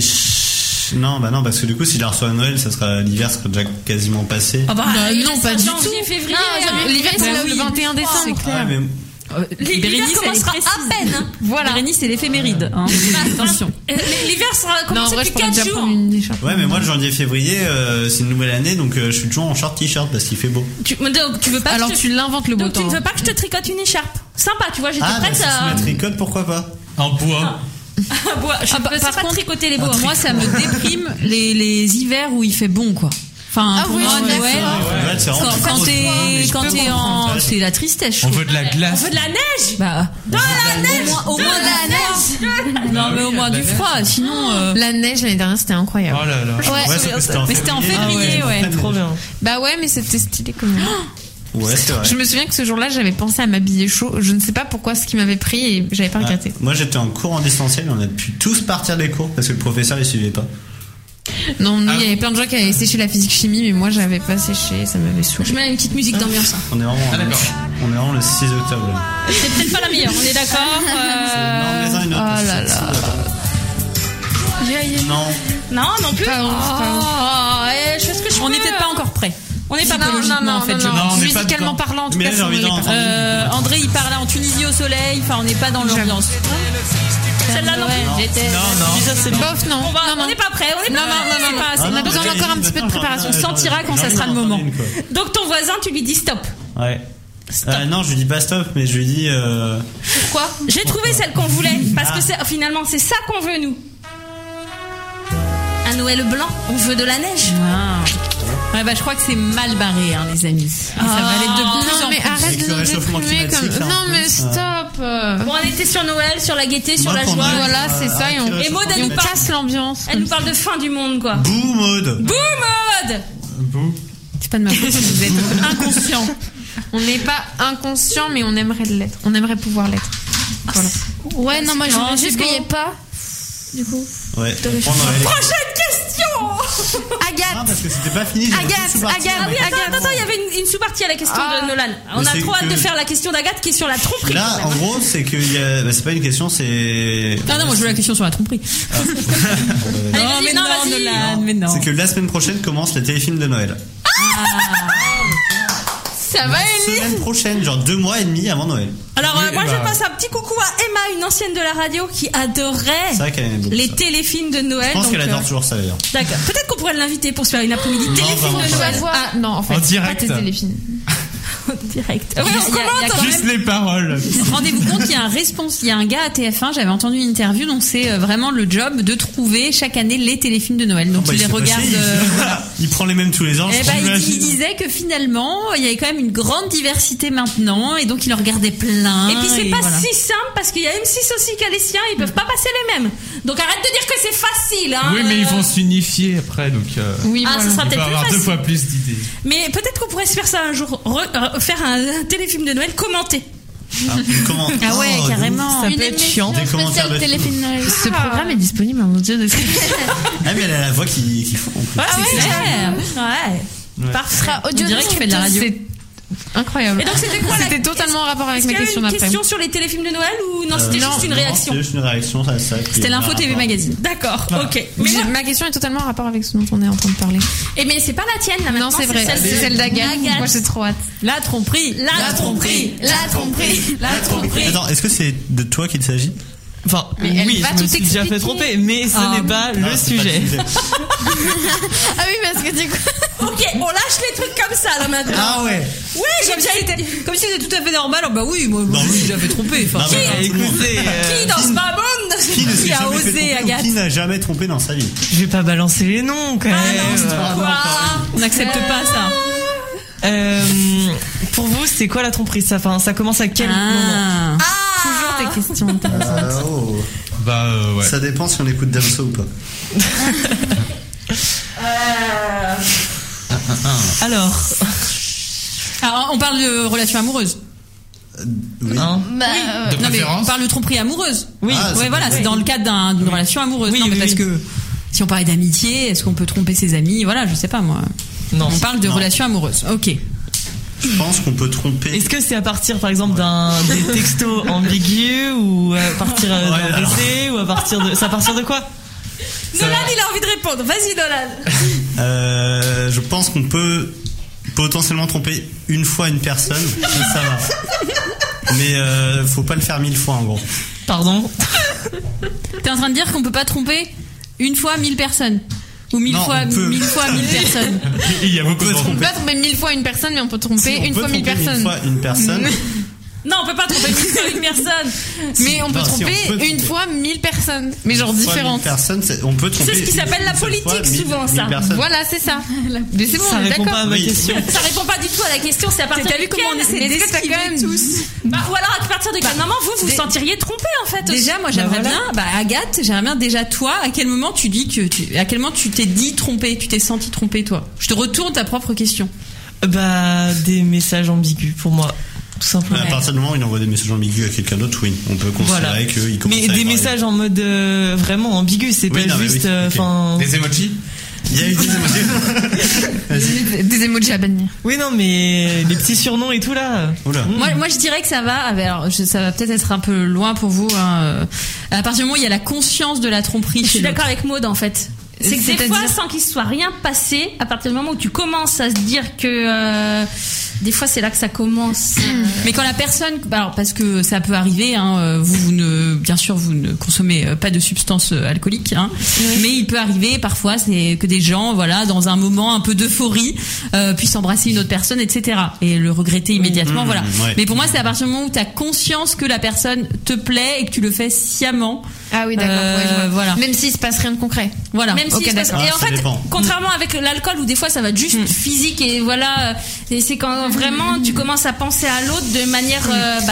S2: Non, bah non, parce que du coup, si je la reçois à Noël, l'hiver sera déjà quasiment passé.
S5: Ah bah,
S3: non, pas du
S5: janvier,
S3: tout.
S5: février.
S3: L'hiver, c'est
S9: Bah
S3: le
S9: oui.
S3: 21 décembre.
S9: C'est clair.
S2: Ouais, mais
S5: L'hiver
S9: Bérénice,
S5: commencera
S9: elle est précise.
S5: à peine. Hein.
S9: Voilà. Bérénice, c'est l'éphéméride. Hein. Attention.
S5: L'hiver sera
S3: Non, en
S5: commencé
S3: vrai, je
S5: depuis
S3: pourrais
S5: 4
S3: déjà
S5: jours.
S3: prendre une écharpe.
S2: ouais, mais moi, le janvier-février, c'est une nouvelle année, donc je suis toujours en short t-shirt parce qu'il fait beau.
S5: Donc, tu veux pas
S3: Alors
S5: que je te-
S3: tu l'inventes le beau
S5: donc, tu
S3: temps.
S5: ne veux pas que je te tricote une écharpe? Sympa, tu vois, j'étais
S2: Ah, bah
S5: prête
S2: si
S5: à.
S2: tu mets tricote, pourquoi pas?
S6: En bois.
S5: bois. Je ne sais
S9: par
S5: pas
S9: contre,
S5: tricoter les bois.
S9: Moi, ça me déprime les hivers où il fait bon, quoi. Enfin,
S3: Ah
S9: pour
S3: oui,
S9: moi,
S3: je suis
S9: Noël,
S2: Ouais, c'est vraiment
S9: quand
S2: trop
S9: t'es
S2: de-
S9: quand t'es en, c'est la tristesse. je
S6: On
S9: trouve.
S6: veut de la glace.
S5: On veut de la neige.
S9: Bah,
S5: De la neige.
S9: au moins de la neige. Non, mais au moins du froid. Sinon,
S3: La neige l'année dernière, c'était incroyable.
S6: Oh là là.
S2: Ouais, sauf que
S9: mais c'était en février, ouais.
S7: Trop bien.
S3: Bah ouais, mais c'était stylé quand même.
S2: Ouais, c'est vrai.
S3: Je me souviens que ce jour-là, j'avais pensé à m'habiller chaud. Je ne sais pas pourquoi ce qui m'avait pris et j'avais pas regretté.
S2: Moi, j'étais en cours en distanciel, on a pu tous partir des cours parce que le professeur il suivait pas.
S4: Non, nous, il y avait plein de gens qui avaient séché la physique-chimie, mais moi, j'avais pas séché, ça m'avait saoulé.
S5: Je mets une petite musique d'ambiance.
S2: On est vraiment le 6 octobre. Là.
S5: C'est peut-être pas la meilleure, on est d'accord.
S2: Une autre,
S4: Oh là là.
S5: Non plus.
S4: Pas ouf.
S5: Je fais ce que je peux.
S9: On n'est peut-être pas encore prêt. On n'est pas
S4: Non,
S9: en fait.
S6: Non, on n'est pas
S4: musicalement parlant, en tout
S2: Mais
S4: cas,
S2: là, j'ai envie d'en entendre.
S9: André, il parle en Tunisie au soleil. Enfin, on n'est pas dans l'ambiance.
S5: Celle-là non plus.
S6: Non.
S4: Bof, non.
S5: On n'est pas prêt.
S4: Non. On a besoin encore un petit peu de préparation.
S9: On sentira quand ça sera le moment.
S5: Donc ton voisin, tu lui dis stop.
S2: Ouais. Non, je lui dis pas stop, mais je lui dis.
S5: Pourquoi? J'ai trouvé celle qu'on voulait. Parce que finalement, c'est ça qu'on veut, nous. Un Noël blanc, on veut de la neige.
S9: Ouais, je crois que c'est mal barré, hein, les amis. Et ça va aller de plus en plus.
S4: Arrête de nous déprimer comme. Non, mais stop.
S5: Bon, on était sur Noël, sur la gaieté, sur la joie.
S4: Voilà, c'est ça. Et
S5: Maud, elle
S4: on
S5: nous parle.
S4: casse l'ambiance.
S5: Elle nous parle de fin du monde, quoi.
S2: Bouh, Maud.
S3: C'est pas de ma faute, vous êtes inconscient.
S4: On n'est pas inconscient, mais on aimerait l'être. On aimerait pouvoir l'être. Voilà.
S1: Ouais, non, moi je veux juste qu'il n'y ait pas. Du coup.
S2: Ouais.
S5: Prochaine question.
S1: Agathe.
S2: Parce que c'était pas fini.
S5: Attends, il y avait une sous-partie à la question de Nolan. On a trop hâte de faire la question d'Agathe qui est sur la tromperie.
S2: Là, en gros, c'est que c'est pas une question, c'est.
S9: Non, moi je veux la question sur la tromperie. Mais non.
S2: C'est que la semaine prochaine commence le téléfilm de Noël.
S4: Ça va,
S2: Ellie? La semaine prochaine, genre 2 mois et demi avant Noël.
S5: Alors, moi, je passe un petit coucou à Emma, une ancienne de la radio qui adorait les téléfilms de Noël.
S2: Je pense qu'elle adore toujours ça d'ailleurs.
S5: D'accord. Peut-être qu'on pourrait l'inviter pour se faire une après-midi téléfilm de Noël.
S4: Ah, non, en fait,
S6: en direct.
S4: pas tes téléfilms.
S5: Direct.
S6: Juste les paroles.
S9: Rendez-vous compte qu'il y a il y a un gars à TF1, j'avais entendu une interview, donc c'est vraiment le job de trouver chaque année les téléfilms de Noël. Donc il les regarde.
S2: Il prend les mêmes tous les ans.
S9: Il disait que finalement il y avait quand même une grande diversité maintenant, et donc il en regardait plein.
S5: Et puis c'est pas si simple parce qu'il y a M6 aussi qui a les siens, ils peuvent pas passer les mêmes. Donc arrête de dire que c'est facile. Hein.
S6: Oui, mais ils vont s'unifier après, donc.
S5: Oui, ça sera peut-être plus facile.
S6: 2 fois plus d'idées.
S5: Mais peut-être qu'on pourrait se faire ça un jour, faire un téléfilm de Noël commenté.
S9: Ah ouais, carrément.
S3: Ça peut être chiant.
S2: Des commentaires de
S1: téléfilm de Noël.
S4: Ce programme est disponible, mon Dieu.
S2: Ah, mais elle a la voix qui fond.
S9: C'est clair.
S5: Ouais.
S1: Parfait. Audio.
S9: On dirait que tu fais de la radio.
S4: Incroyable.
S5: Et donc c'était quoi
S4: C'était totalement en rapport avec ma question d'après.
S5: Une question sur les téléfilms de Noël ou non, c'était juste une réaction?
S2: C'était juste une réaction, ça.
S9: C'était l'info TV Magazine.
S5: D'accord, ok.
S4: Mais ma question est totalement en rapport avec ce dont on est en train de parler.
S5: Et mais c'est pas la tienne là maintenant.
S4: Non, c'est vrai. C'est celle d'Agathe. Moi, j'ai trop hâte.
S9: La tromperie.
S2: Attends, est-ce que c'est de toi qu'il s'agit?
S7: Enfin, oui, je me suis déjà fait tromper, mais ce n'est pas le sujet.
S1: Ah oui, parce que du coup.
S5: Ok, on lâche les trucs comme ça là maintenant.
S2: Ah ouais.
S5: Ouais,
S9: comme si c'était tout à fait normal. Bah oui, moi je me suis déjà fait tromper. Enfin,
S7: écoutez,
S5: qui dans ce monde
S2: Qui
S9: a osé, Agathe?
S2: Qui n'a jamais trompé dans sa vie?
S7: je vais pas balancer les noms quand même.
S9: On n'accepte pas ça.
S7: Pour vous, c'est quoi la tromperie? Ça commence à quel moment?
S4: Toujours tes questions intéressantes.
S6: Ouais.
S2: Ça dépend si on écoute Damso ou pas.
S7: Alors,
S9: on parle de relations amoureuses.
S2: Oui.
S6: De
S9: Non, mais
S6: préférence.
S9: on parle de tromperie amoureuse.
S7: oui.
S9: Ouais, voilà, c'est dans le cadre d'une relation amoureuse.
S7: Oui,
S9: non, mais
S7: oui,
S9: parce
S7: oui.
S9: que si on parlait d'amitié, est-ce qu'on peut tromper ses amis? Voilà, je sais pas moi.
S7: Non.
S9: On parle de relations amoureuses. Ok.
S2: Je pense qu'on peut tromper.
S7: Est-ce que c'est à partir, par exemple, des textos ambigus ou à partir d'un baiser ou à partir de... C'est à partir de quoi?
S5: Nolan, il a envie de répondre. Vas-y, Nolan.
S2: Je pense qu'on peut potentiellement tromper une fois une personne. Ça va. Mais faut pas le faire 1000 fois en gros.
S7: Pardon?
S9: T'es en train de dire qu'on peut pas tromper une fois 1000 personnes? Ou 1000 fois 1000 personnes?
S6: Il y a beaucoup de
S4: On peut pas tromper 1000 fois une personne, mais on peut tromper une fois 1000 personnes.
S2: Une fois une personne.
S5: Non, on peut pas tromper une personne.
S4: Mais on peut
S2: Non, si,
S4: tromper
S2: on peut
S4: une
S2: tromper.
S4: fois 1000 personnes, mais genre différentes.
S2: Personne, on peut tromper.
S5: C'est ce qui s'appelle la
S2: une seule
S5: politique,
S2: fois,
S5: souvent,
S2: 1000
S5: ça.
S2: personnes.
S4: Voilà, c'est ça. Mais c'est bon,
S7: Ça
S4: on est
S7: répond
S4: d'accord.
S7: pas à ma
S2: Oui.
S7: question.
S5: Ça répond pas du tout à la question, c'est à partir
S9: T'as
S5: de
S9: vu comment on essaie
S5: quel-
S9: de
S4: Est-ce que t'as quand même
S5: Ou alors à partir de quel moment vous vous sentiriez trompé en fait aussi.
S9: Déjà, moi j'aimerais bien, Agathe, j'aimerais bien déjà toi, à quel moment tu dis à quel moment tu t'es dit trompé, tu t'es senti trompé toi? Je te retourne ta propre question.
S7: Des messages ambigus pour moi, tout simplement.
S2: À partir du moment où il envoie des messages ambigus à quelqu'un d'autre, oui, on peut considérer
S7: Voilà.
S2: qu'il commence
S7: Mais
S2: à
S7: des
S2: parler.
S7: messages en mode vraiment ambigu, c'est
S2: Oui,
S7: pas
S2: non, mais
S7: juste.
S2: oui, ok.
S6: Des emojis?
S2: Il y a eu des emojis.
S4: Des emojis à bannir.
S7: Oui, non, mais les petits surnoms et tout là.
S2: Oula.
S9: Moi, je dirais que ça va. Alors, ça va peut-être être un peu loin pour vous. Hein. À partir du moment où il y a la conscience de la tromperie.
S5: Je suis d'accord avec Maud en fait. C'est que des
S4: C'est-à-dire
S5: fois, sans qu'il soit rien passé, à partir du moment où tu commences à se dire que des fois c'est là que ça commence.
S9: Mais quand la personne, alors parce que ça peut arriver, hein, bien sûr, vous ne consommez pas de substances alcooliques, hein, mais il peut arriver parfois, c'est que des gens, voilà, dans un moment un peu d'euphorie, puissent embrasser une autre personne, etc. et le regretter immédiatement, voilà.
S2: Ouais.
S9: Mais pour moi, c'est à partir du moment où tu as conscience que la personne te plaît et que tu le fais sciemment.
S4: Ah oui, d'accord. Ouais, je vois.
S9: Voilà.
S4: Même s'il se passe rien de concret.
S9: Voilà.
S5: Même si
S4: Ok, d'accord.
S5: et
S2: Ah,
S5: en
S2: ça
S5: fait,
S2: dépend.
S5: contrairement avec l'alcool où des fois ça va être juste physique et voilà, et c'est quand vraiment tu commences à penser à l'autre de manière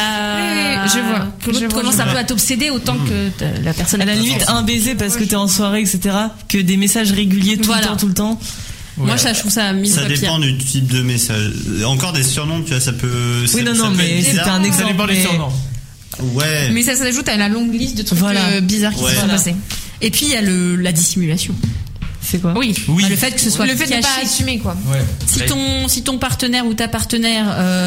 S4: Oui, je vois.
S5: que l'autre
S4: Je vois,
S5: commence
S4: je
S5: un
S4: vois.
S5: peu à t'obséder autant que la personne
S7: À la limite, un baiser parce que t'es en soirée, etc. Que des messages réguliers tout
S9: Voilà.
S7: le temps.
S9: Moi, ça, je trouve ça mille
S2: Ça
S9: fois pire.
S2: dépend du type de message. Encore des surnoms, tu vois, ça peut.
S7: Oui, non,
S2: ça peut
S7: mais
S2: être
S7: c'était
S2: bizarre.
S7: un exemple.
S6: Ça dépend des
S7: mais-
S6: surnoms.
S2: Ouais.
S4: Mais ça s'ajoute à la longue liste de trucs
S7: Voilà.
S4: bizarres qui
S2: Ouais.
S4: se sont passés.
S9: Et puis il y a la dissimulation.
S7: C'est quoi?
S9: Oui.
S6: Oui.
S9: Bah, le fait que ce soit
S4: Le fait de
S9: caché.
S4: pas assumer, quoi.
S6: Ouais.
S9: Si ton partenaire ou ta partenaire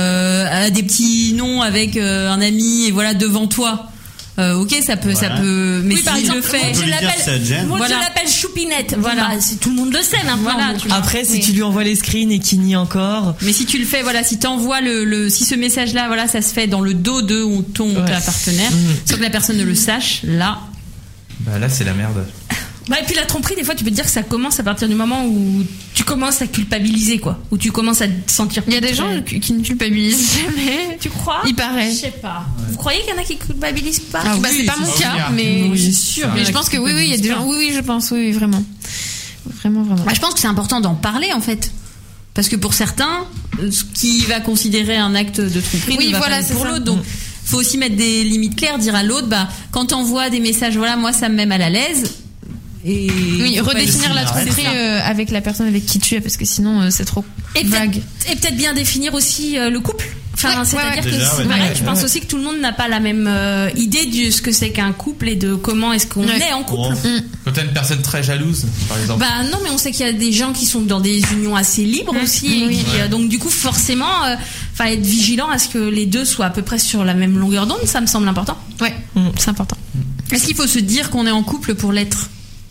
S9: a des petits noms avec un ami et voilà devant toi, ok, ça peut, mais
S5: oui, par
S9: s'il
S5: exemple,
S9: le fait,
S2: On peut
S5: je
S2: lui dire que ça
S5: l'appelle,
S2: gêne.
S5: moi
S9: Voilà.
S5: je l'appelle Choupinette.
S9: Voilà.
S5: Voilà, tout le monde le sait maintenant.
S9: Voilà,
S5: Donc,
S9: tu vois.
S7: Après, si
S4: Oui.
S7: tu lui envoies les screens et qu'il nie encore.
S9: mais si tu le fais, voilà, si t'envoies si ce message-là, voilà, ça se fait dans le dos de ton ta partenaire, sans que la personne ne le sache, là.
S6: Bah là, c'est la merde.
S5: Bah, et puis la tromperie, des fois, tu peux te dire que ça commence à partir du moment où tu commences à culpabiliser, quoi. Où tu commences à te sentir.
S4: Il y a des gens qui ne culpabilisent jamais.
S5: Tu crois?
S4: Il paraît.
S5: Je sais pas. Vous croyez qu'il y en a qui culpabilisent pas?
S4: Bah, c'est pas mon
S6: c'est
S4: cas,
S6: sûr.
S4: mais
S6: Oui,
S4: c'est
S6: sûr.
S4: Mais je pense que oui, il y a des gens. Oui, je pense, oui, vraiment. Vraiment.
S9: Bah, je pense que c'est important d'en parler en fait. Parce que pour certains, ce qui va considérer un acte de tromperie
S4: Oui,
S9: ne va
S4: voilà,
S9: pas être
S4: c'est
S9: pour
S4: ça.
S9: l'autre. Donc, faut aussi mettre des limites claires, dire à l'autre, bah, quand t'envoies des messages, voilà, moi ça me met mal à l'aise. Et
S4: Oui,
S9: faut pas
S4: redéfinir la
S9: être-
S4: tromperie
S9: C'est ça.
S4: avec la personne avec qui tu es, parce que sinon c'est trop
S5: Et
S4: vague.
S5: peut-être bien définir aussi le couple. Enfin,
S4: Ouais,
S5: c'est-à-dire
S4: ouais,
S5: que
S2: Déjà,
S5: c'est
S2: ouais.
S5: vrai,
S7: Ouais,
S5: je pense
S7: ouais.
S5: aussi que tout le monde n'a pas la même idée de ce que c'est qu'un couple et de comment est-ce qu'on
S4: Ouais.
S5: est en couple.
S2: Bon.
S6: Quand t'as une personne très jalouse, par exemple.
S5: Bah non, mais on sait qu'il y a des gens qui sont dans des unions assez libres aussi, et
S4: Oui.
S5: qui, donc du coup forcément, être vigilant à ce que les deux soient à peu près sur la même longueur d'onde, ça me semble important.
S4: Ouais, c'est important.
S9: Est-ce qu'il faut se dire qu'on est en couple pour l'être?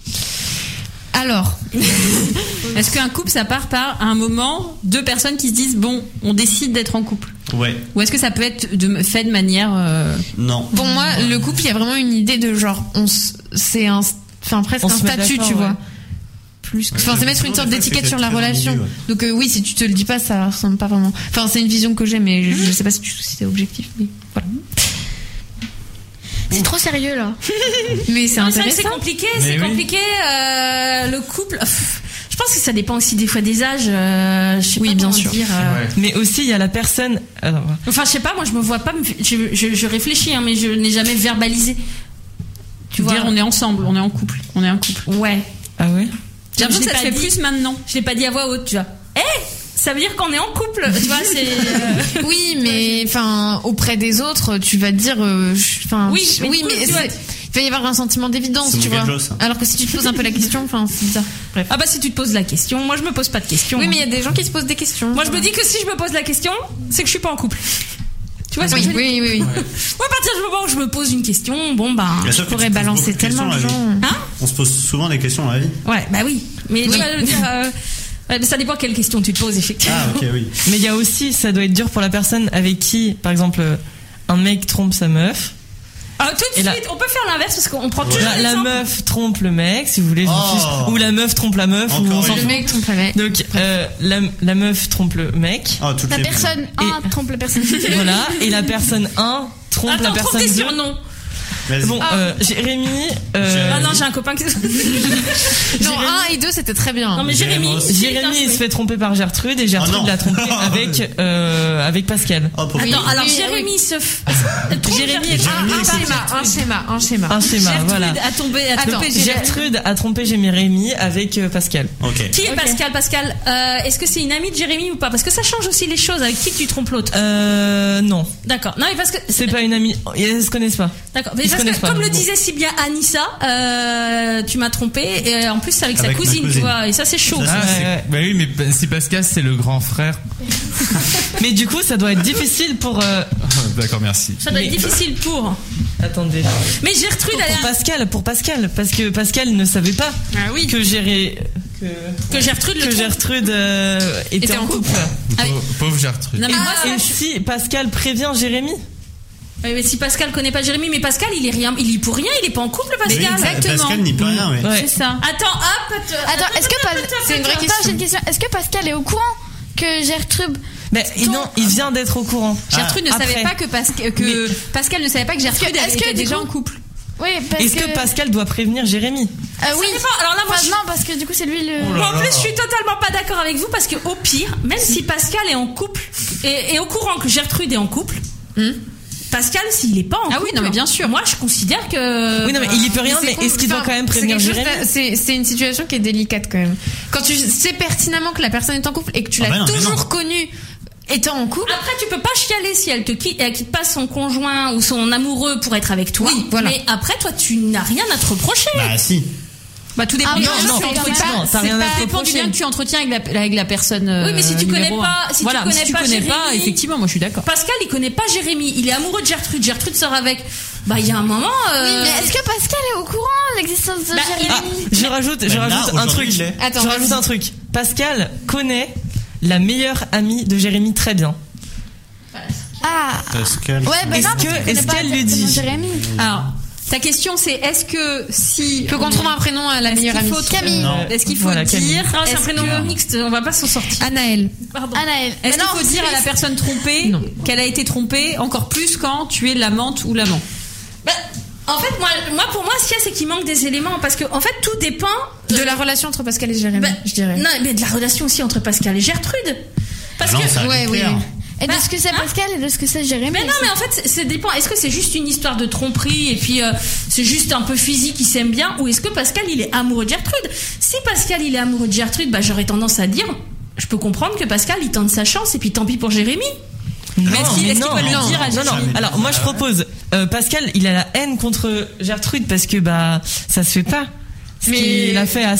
S4: Alors,
S9: Est-ce qu'un couple, ça part par à un moment deux personnes qui se disent bon, on décide d'être en couple?
S2: Ouais.
S9: Ou est-ce que ça peut être fait de manière
S2: Non.
S4: pour moi, le couple, il y a vraiment une idée de genre, c'est presque
S7: On
S4: un
S7: se met
S4: statut,
S7: d'accord,
S4: tu
S7: ouais.
S4: vois. Plus, c'est mettre une sorte d'étiquette sur la relation. Donc oui, si tu te le dis pas, ça ressemble pas vraiment. Enfin, c'est une vision que j'ai, mais je sais pas si c'est objectif. Mais voilà.
S1: C'est trop sérieux là.
S4: Mais c'est
S5: Non, mais c'est vrai que
S4: intéressant.
S5: c'est compliqué,
S6: Mais
S5: c'est
S6: oui.
S5: compliqué. Le couple, je pense que ça dépend aussi des fois des âges. Je sais
S4: Oui,
S5: pas
S4: bien
S5: comment
S4: sûr.
S5: dire.
S6: Ouais.
S7: Mais aussi, il y a la personne. Alors,
S5: Enfin, je sais pas, moi je me vois pas. Je réfléchis, hein, mais je n'ai jamais verbalisé. Tu vois,
S9: dire on est ensemble, on est en couple, on est un couple?
S5: Ouais.
S7: ah ouais?
S9: J'ai l'impression
S5: Je
S9: que ça se
S5: l'ai
S9: fait
S5: pas dit.
S9: plus maintenant.
S5: Je l'ai pas dit à voix haute, tu vois. Ça veut dire qu'on est en couple, tu vois, c'est.
S4: Oui, mais enfin, auprès des autres, tu vas te dire,
S5: Oui, mais du coup,
S4: mais
S5: tu vois-
S4: il va y avoir un sentiment d'évidence,
S2: C'est
S4: tu vois.
S2: mauvais jeu, ça.
S4: Alors que si tu te poses un peu la question, enfin, c'est bizarre. Bref.
S5: Ah bah si tu te poses la question, moi je me pose pas de questions.
S4: Oui, mais il y a des gens qui se posent des questions.
S5: Moi je me dis que si je me pose la question, c'est que je suis pas en couple. Tu vois ce que
S4: oui,
S5: je veux dire?
S4: oui.
S5: Moi, à partir du moment où je me pose une question, bon ben.
S2: Bien sûr
S4: Je
S2: que
S4: pourrais
S2: tu te poses
S4: balancer
S2: beaucoup de
S4: tellement de
S2: questions
S4: gens.
S2: dans la vie.
S5: Hein?
S2: On se pose souvent des questions dans la vie.
S5: Ouais, bah oui. Mais tu
S4: Oui.
S5: vois, je veux dire, ouais, mais ça dépend quelle question tu te poses effectivement.
S2: Ah, ok, oui.
S7: Mais il y a aussi, ça doit être dur pour la personne avec qui, par exemple, un mec trompe sa meuf.
S5: Ah, tout de
S7: Et
S5: suite, on peut faire l'inverse parce qu'on prend toujours
S7: La
S5: l'exemple.
S7: meuf trompe le mec, si vous voulez.
S2: Oh.
S7: Ou la meuf trompe la meuf. Ou
S2: Encore
S7: on s'en
S2: une.
S4: Le
S7: fout.
S4: mec trompe la mec.
S7: Donc, la meuf trompe le mec.
S2: Ah, toutes
S1: La
S2: les
S1: personne 1 trompe la personne 2.
S7: Voilà. Et la personne 1 trompe la
S5: Attends, trouve
S7: personne
S5: des
S7: 2.
S5: surnoms.
S2: Vas-y.
S7: Bon, Jérémy.
S5: Ah non, j'ai un copain qui.
S4: Non, 1 et 2, c'était très bien.
S5: Non, mais Jérémy.
S7: Jérémy, il se fait tromper par Gertrude et Gertrude
S2: Oh non.
S7: l'a trompé avec Pascal.
S2: Oh, pauvre.
S5: Attends, alors
S4: oui,
S5: Jérémy se. trompe
S9: Jérémy
S5: Gertrude.
S4: Un schéma.
S7: Un schéma,
S5: Gertrude
S7: voilà.
S5: a tombé.
S4: Attends,
S7: Gertrude a trompé Jérémy avec Pascal.
S2: Ok.
S5: Qui est Pascal? Pascal, est-ce que c'est une amie de Jérémy ou pas? Parce que ça change aussi les choses. Avec qui tu trompes l'autre?
S7: Non,
S5: D'accord. Non, mais parce que.
S7: c'est pas une amie. Ils se connaissent pas.
S5: D'accord. Mais
S7: se connaissent pas.
S5: Comme le
S7: donc bon.
S5: disait si bien Anissa, tu m'as trompé, et en plus avec sa
S2: Avec ma
S5: cousine, tu
S2: cousine.
S5: vois, et ça c'est chaud.
S2: Ça,
S6: Bah oui, mais si Pascal c'est le grand frère.
S7: Mais du coup, ça doit être difficile pour.
S6: D'accord, merci.
S5: Ça doit être difficile pour.
S7: Attendez.
S5: Mais Gertrude, elle est
S7: Pour Pascal, parce que Pascal ne savait pas que Gertrude était en couple.
S6: Pauvre Gertrude.
S5: Non, mais moi,
S7: Et si Pascal prévient Jérémy?
S5: Oui, mais si Pascal connaît pas Jérémy, mais Pascal il y pour rien, il est pas en couple, Pascal.
S2: Pascal n'y peut rien, oui.
S7: Ouais.
S9: C'est ça.
S1: Attends, est-ce que
S4: C'est une vraie question.
S1: J'ai une question. Est-ce que Pascal est au courant que Gertrude
S7: Mais non, il vient d'être au courant.
S9: Gertrude ne savait
S7: après.
S9: pas que Pascal ne savait pas que Gertrude
S1: Est-ce que
S9: était
S1: du
S9: déjà
S1: coup-
S9: en couple.
S1: Oui, parce
S7: Est-ce que Pascal doit prévenir Jérémy?
S1: oui.
S5: Ça dépend. Alors là, moi,
S1: Enfin, non, parce que du coup, c'est lui le.
S5: Moi, en plus, je suis totalement pas d'accord avec vous parce que au pire, même si Pascal est en couple et au courant que Gertrude est en couple, Pascal, s'il est pas en couple,
S9: Ah oui, non, mais bien sûr.
S5: Moi, je considère que.
S7: Oui, non, mais il y peut rien, mais est-ce qu'il doit quand même prévenir Jérémy?
S4: C'est une situation qui est délicate quand même. Quand tu sais pertinemment que la personne est en couple et que tu l'as
S2: non, mais non.
S4: toujours connue étant en couple.
S5: Après, tu peux pas chialer si elle quitte pas son conjoint ou son amoureux pour être avec toi.
S4: Oui, voilà.
S5: Mais après, toi, tu n'as rien à te reprocher.
S2: Bah si.
S9: Bah tout dépend.
S1: Ah,
S9: du
S1: non,
S9: lien
S1: non,
S9: que tu
S1: c'est
S9: entretiens.
S1: pas-
S7: t'as rien à te
S9: Ça dépend du
S7: reprocher.
S9: lien que tu entretiens avec la personne.
S5: Oui, mais si tu connais
S9: numéro
S5: pas-
S9: un.
S5: si tu
S9: voilà,
S5: connais
S9: si tu
S5: pas
S9: connais pas,
S5: Jérémy-
S9: effectivement, moi je suis d'accord.
S5: Pascal, il connaît pas Jérémy. Il est amoureux de Gertrude. Gertrude sort avec. Bah, il y a un moment.
S1: Oui, mais est-ce que Pascal est au courant de l'existence de
S5: Bah,
S1: Jérémy?
S7: Je rajoute
S2: Là,
S7: un
S2: aujourd'hui,
S7: truc.
S2: il est.
S4: Attends,
S7: Je rajoute un truc. Pascal connaît la meilleure amie de Jérémy très bien.
S1: Ah.
S2: Pascal.
S1: Ouais, bah
S7: Est-ce
S1: non, parce
S7: que-
S1: je connais
S7: est-ce
S1: pas
S7: qu'elle lui
S1: exactement
S7: dit
S1: Jérémy.
S9: Alors, ta question c'est est-ce que si
S4: Il faut qu'on trouve un prénom à la meilleure amie.
S1: Camille.
S2: Non.
S9: est-ce qu'il faut
S7: Voilà, Camille.
S9: dire
S5: Ah, c'est un
S9: est-ce
S5: prénom
S9: que-
S5: mixte. On va pas s'en sortir.
S4: Anaël.
S5: Pardon.
S1: Anaël.
S9: Est-ce
S1: Mais
S9: qu'il
S1: non,
S9: faut dire à la personne trompée
S4: Non.
S9: qu'elle a été trompée encore plus quand tu es l'amante ou l'amant?
S5: Bah, en fait, pour moi, ce qu'il y a, c'est qu'il manque des éléments parce que, en fait, tout dépend
S4: De la relation entre Pascal et Jérémy,
S5: Bah,
S4: je dirais.
S5: Non, mais de la relation aussi entre Pascal et Gertrude. Parce
S2: Non,
S5: que.
S2: ça
S4: ouais, oui,
S2: clair.
S4: oui.
S1: Et de ce que c'est Pascal et de ce que c'est Jérémy.
S5: Mais non, mais en fait, ça dépend. Est-ce que c'est juste une histoire de tromperie et puis c'est juste un peu physique, ils s'aiment bien, ou est-ce que Pascal il est amoureux de Gertrude? Si Pascal il est amoureux de Gertrude, bah j'aurais tendance à dire, je peux comprendre que Pascal il tente sa chance et puis tant pis pour Jérémy.
S7: Non,
S9: est-ce qu'il
S7: mais
S9: peut
S7: non,
S9: le
S7: non,
S9: dire à
S7: non, non.
S2: Jérémy?
S7: Alors moi je propose Pascal, il a la haine contre Gertrude parce que bah ça se fait pas. Ce qu'il a fait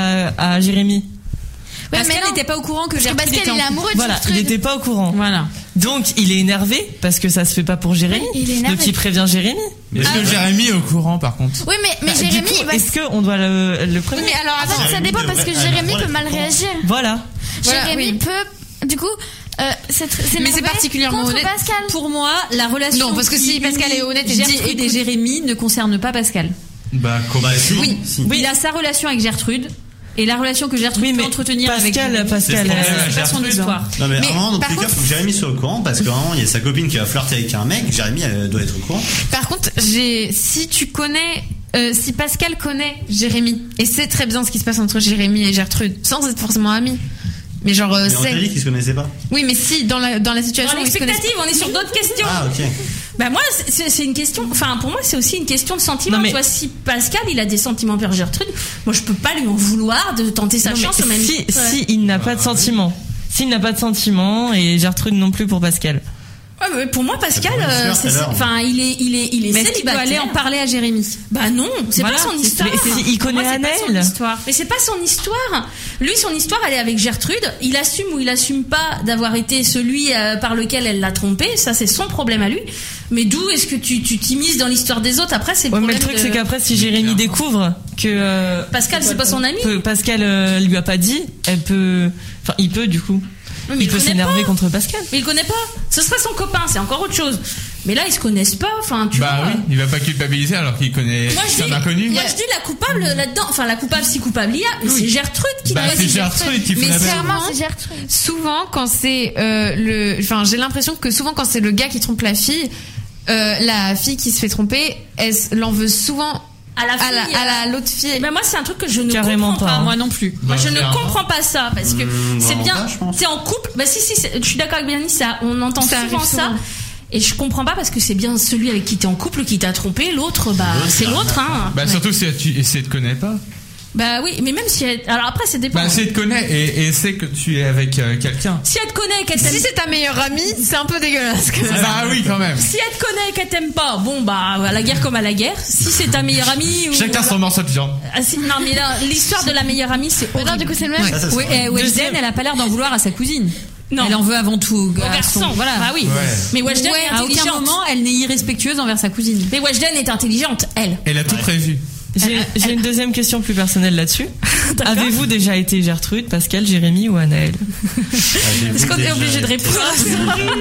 S7: à Jérémy.
S1: Ouais,
S9: Pascal
S1: mais non.
S9: n'était pas au courant que
S1: Parce que
S9: Gertrude
S1: Pascal
S9: était en
S1: il est
S9: couple.
S1: amoureux de
S7: Voilà, il
S1: Gertrude.
S7: était pas au courant.
S9: Voilà.
S7: Donc il est énervé parce que ça se fait pas pour Jérémy.
S1: Oui, il est énervé.
S7: Donc il prévient Jérémy.
S6: Est-ce que Jérémy est au courant par contre?
S1: Oui, mais
S7: Bah,
S1: Jérémy,
S7: du coup,
S1: il va.
S7: est-ce qu'on doit le
S1: Oui,
S7: prévenir?
S1: mais alors attends, ça
S2: Jérémy
S1: dépend parce que
S2: devrait-
S1: Jérémy
S2: elle
S1: peut mal
S2: devrait
S1: réagir.
S7: Voilà.
S4: Voilà,
S1: Jérémy
S4: oui.
S1: peut, du coup, c'est
S4: Mais c'est particulièrement
S1: contre
S4: honnête.
S1: Pascal.
S9: Pour moi, la relation
S4: Non, parce que si
S9: qui
S4: Pascal
S9: unit
S4: est honnête et dit,
S9: Gertrude et
S4: écoute-
S9: Jérémy ne concerne pas Pascal.
S6: Bah, comment?
S2: Bah si.
S4: Oui.
S2: si.
S9: Il a sa relation avec Gertrude et la relation que Gertrude
S7: Oui,
S9: peut
S7: mais
S9: entretenir avec
S7: Pascal,
S9: Jérémy.
S7: Pascal,
S6: C'est
S9: C'est pas son
S6: Gertrude.
S9: histoire.
S2: Non mais,
S4: Mais
S2: vraiment, dans
S4: par
S2: tous les cas,
S4: contre-
S2: faut que Jérémy soit au courant parce que vraiment, il y a sa copine qui va flirter avec un mec. Jérémy doit être au courant.
S4: Par contre, si tu connais, si Pascal connaît Jérémy et sait très bien ce qui se passe entre Jérémy et Gertrude, sans être forcément amis, mais genre
S2: Mais on t'a dit
S4: c'est.
S2: qu'ils se connaissaient pas.
S4: Oui, mais si dans la situation
S5: Dans
S4: où ils se connaissent.
S5: l'expectative, on est sur d'autres questions.
S2: Ah ok.
S5: Bah moi, c'est une question. Enfin, pour moi, c'est aussi une question de sentiment.
S7: Non, mais-
S5: Tu vois, si Pascal il a des sentiments envers Gertrude, moi je peux pas lui en vouloir de tenter sa
S7: Non, mais
S5: chance au même.
S7: si il n'a pas de sentiments. S'il n'a pas de sentiments et Gertrude non plus pour Pascal.
S5: Ouais, mais pour moi, Pascal,
S2: Ça pourrait le faire, alors.
S5: enfin, il est
S9: Mais est-ce qu'il peut aller
S5: célibataire.
S9: en parler à Jérémy?
S5: Bah non, c'est
S9: Voilà,
S5: pas son
S9: c'est-
S5: histoire.
S7: mais il
S5: Pour moi,
S7: connaît
S5: c'est pas son
S7: Anaël.
S5: histoire. Mais c'est pas son histoire. Lui, son histoire, elle est avec Gertrude. Il assume ou il assume pas d'avoir été celui par lequel elle l'a trompé. Ça, c'est son problème à lui. Mais d'où est-ce que tu t'immisces dans l'histoire des autres? Après, c'est le
S7: Ouais, mais
S5: problème
S7: le truc
S5: de-
S7: c'est qu'après si Jérémy découvre que
S5: Pascal, c'est pas son ami.
S7: Pascal lui a pas dit, il peut du coup.
S5: Oui, mais
S7: Il peut
S5: connaît
S7: s'énerver
S5: pas.
S7: contre Pascal.
S5: Mais il connaît pas. Ce serait son copain, c'est encore autre chose. Mais là, ils se connaissent pas. Enfin, tu
S6: Bah
S5: vois.
S6: oui, il va pas culpabiliser alors qu'il connaît
S5: Moi, je
S6: son
S5: dis,
S6: inconnu.
S5: moi, je dis la coupable là-dedans. Enfin, la coupable, si coupable il y a. Mais c'est Gertrude qui
S6: Bah
S5: doit
S6: c'est
S5: être
S6: Gertrude qui fait
S4: Mais
S6: la belle.
S4: clairement,
S1: C'est Gertrude.
S4: souvent quand c'est enfin j'ai l'impression que souvent quand c'est le gars qui trompe la fille qui se fait tromper, elle l'en veut souvent
S5: à la fille.
S4: à l'autre fille.
S5: Eh ben moi, c'est un truc que je ne
S7: Carrément
S5: comprends
S7: pas,
S5: pas.
S7: hein.
S9: Moi non plus.
S5: Moi, je
S6: Bah,
S5: ne
S6: clairement.
S5: comprends pas ça parce que c'est
S2: vraiment
S5: bien.
S2: pas, je pense.
S5: T'es en couple. Bah si, je suis d'accord avec Bernice. Ça, on entend
S4: Ça
S5: souvent
S4: arrive
S5: ça.
S4: souvent.
S5: Et je comprends pas parce que c'est bien celui avec qui t'es en couple qui t'a trompé. L'autre, bah
S2: L'autre,
S5: c'est
S2: c'est
S5: l'autre. Hein.
S6: Bah surtout si elle te connaît pas.
S5: Bah oui, mais même si elle... Alors après, ça dépend.
S6: Bah, si elle te connaît et sait que tu es avec quelqu'un.
S5: Si elle te connaît et qu'elle t'aime...
S4: Si c'est ta meilleure amie, c'est un peu dégueulasse.
S6: Bah oui, quand même.
S5: Si elle te connaît et qu'elle t'aime pas, bon bah à la guerre comme à la guerre. Si c'est ta meilleure amie ou...
S6: Chacun son morceau de viande.
S5: Ah, si, non mais là, l'histoire de la meilleure amie, c'est horrible.
S1: Non, du coup, c'est le même.
S2: Ça,
S9: Oui, Weshden, elle a pas l'air d'en vouloir à sa cousine.
S5: Non.
S9: Elle en veut avant tout au
S5: garçon.
S9: Voilà.
S5: Bah oui.
S6: Ouais.
S5: Mais Weshden est
S9: À aucun
S5: intelligente.
S9: moment, elle n'est irrespectueuse envers sa cousine.
S5: Mais Weshden est intelligente, elle.
S6: Elle a tout prévu.
S7: J'ai une deuxième question plus personnelle là-dessus. Avez-vous déjà été Gertrude, Pascal, Jérémy ou Anaël?
S5: Est-ce qu'on est obligé de répondre à ça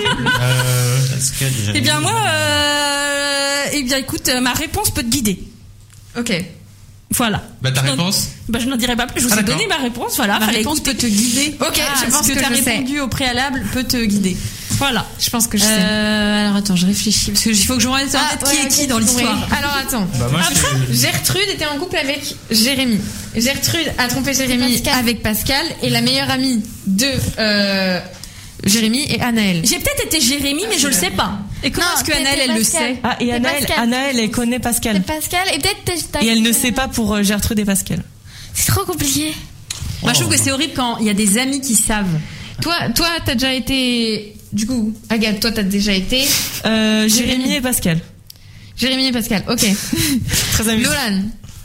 S5: Eh bien moi, eh bien écoute, ma réponse peut te guider.
S4: Ok.
S5: Voilà.
S6: Bah, ta
S5: Je n'en-
S6: réponse?
S5: Bah je n'en dirai pas plus. Je vous ai
S6: d'accord.
S5: donné ma réponse. Voilà.
S9: Ma
S5: Fallait
S9: réponse
S5: écouter.
S9: peut te guider.
S4: Ok, je pense
S9: ce que
S4: que
S9: tu as
S4: je sais.
S9: répondu au préalable peut te guider.
S5: Voilà.
S4: Je pense que je sais.
S9: Alors attends, je réfléchis parce que il faut que je me remette en tête qui est qui dans l'histoire.
S4: Oui. Alors attends.
S6: Bah, moi,
S4: Gertrude était en couple avec Jérémy. Gertrude a trompé Jérémy
S1: Pascal.
S4: avec Pascal et la meilleure amie de Jérémy est Anaël.
S5: J'ai peut-être été Jérémy, mais je le sais pas.
S9: Et comment
S1: Non,
S9: est-ce que
S1: t'étais
S9: Anaël elle le
S1: Pascal.
S9: sait?
S7: Ah, et
S1: C'est
S7: Anaël,
S1: Pascal.
S7: Anaël, elle connaît
S1: C'est
S7: Pascal.
S1: Pascal. Et peut-être
S7: Et elle ne sait pas pour Gertrude et Pascal.
S1: C'est trop compliqué.
S9: Moi je trouve que c'est horrible quand il y a des amis qui savent.
S4: Toi, t'as déjà été. Du coup, Agathe, toi, t'as déjà été.
S7: Jérémy et Pascal.
S4: Jérémy et Pascal. Ok.
S7: Très amusant.
S4: Nolan.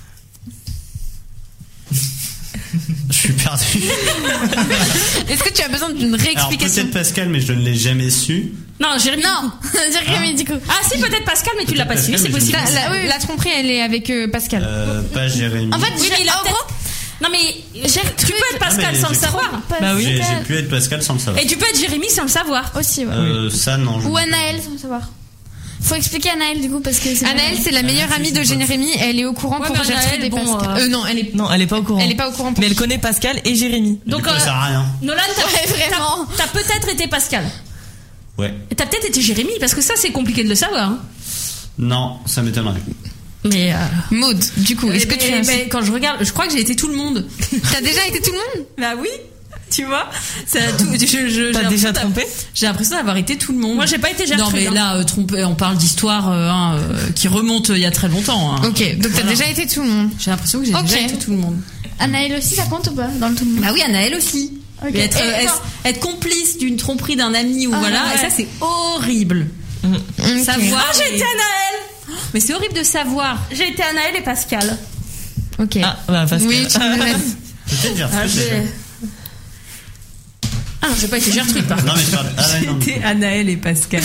S2: Je suis perdu.
S4: Est-ce que tu as besoin d'une
S2: Alors
S4: réexplication?
S2: peut-être Pascal, mais je ne l'ai jamais su.
S5: Non, Jérémy.
S1: Non, Jérémy, du coup.
S5: Ah si, peut-être Pascal, mais tu l'as pas
S2: Peut-être
S5: su.
S2: Pascal,
S5: C'est
S2: mais je
S5: possible.
S2: l'ai
S4: La, la tromperie, elle est avec Pascal.
S2: Pas Jérémy.
S1: En fait,
S5: Oui, mais il a
S1: en
S5: peut-être.
S1: gros,
S5: Non mais
S1: Gertrude.
S5: tu peux être Pascal
S2: mais
S5: sans le
S2: j'ai
S5: savoir.
S7: Bah oui.
S2: J'ai pu être Pascal sans le savoir.
S5: Et tu peux être Jérémy sans le savoir.
S1: Aussi, ouais.
S2: Ça, non. je-
S1: Ou Anaël, sans le savoir. Faut expliquer Anaël, du coup, parce que c'est.
S4: Anaël, c'est la meilleure amie de Jérémy. Elle est au courant
S5: Ouais,
S4: pour
S5: mais
S4: Gertrude
S5: Anaël,
S4: et
S5: bon,
S4: Pascal. Non, elle est.
S7: Non, elle est pas au courant.
S4: Elle est pas au courant pour.
S7: Mais elle connaît Pascal et Jérémy.
S2: Du
S5: Donc
S2: coup, ça sert à rien.
S5: Nolan,
S1: Ouais, vraiment.
S5: t'as peut-être été Pascal.
S2: Ouais.
S5: Et t'as peut-être été Jérémy, parce que ça c'est compliqué de le savoir. Hein.
S2: Non, ça m'étonnerait.
S5: Mais
S4: Maud, du coup, est-ce que tu as.
S9: quand je regarde, je crois que j'ai été tout le monde.
S4: T'as déjà été tout le monde?
S9: Bah oui. Tu vois, ça a tout, j'ai
S7: T'as déjà trompé?
S9: J'ai l'impression d'avoir été tout le monde.
S5: moi j'ai pas été Gertrude.
S9: Non mais là, trompé, on parle d'histoire qui remonte il y a très longtemps. Hein.
S4: Ok, donc t'as déjà été tout le monde.
S9: J'ai l'impression que j'ai
S4: Ok.
S9: déjà été tout le monde.
S1: Anaël aussi, ça compte ou pas dans le tout le monde?
S9: Bah oui, Anaël aussi.
S1: Ok.
S9: Mais être,
S1: Et
S9: être complice d'une tromperie d'un ami ou
S1: Ah,
S9: voilà,
S1: ouais.
S9: et ça c'est horrible.
S4: Ok.
S9: Savoir.
S5: Ah, j'ai été Anaël.
S9: Mais c'est horrible de savoir.
S5: J'ai été Anaël et Pascal.
S4: Ok.
S7: Ah, bah Pascal.
S4: Oui, tu me laisses.
S2: Peut-être Gertrude.
S5: Ah,
S2: déjà.
S5: Ah non, j'ai pas été Gertrude par contre.
S2: Non, mais je parle. Ah, ouais, non.
S9: C'était Anaël et Pascal.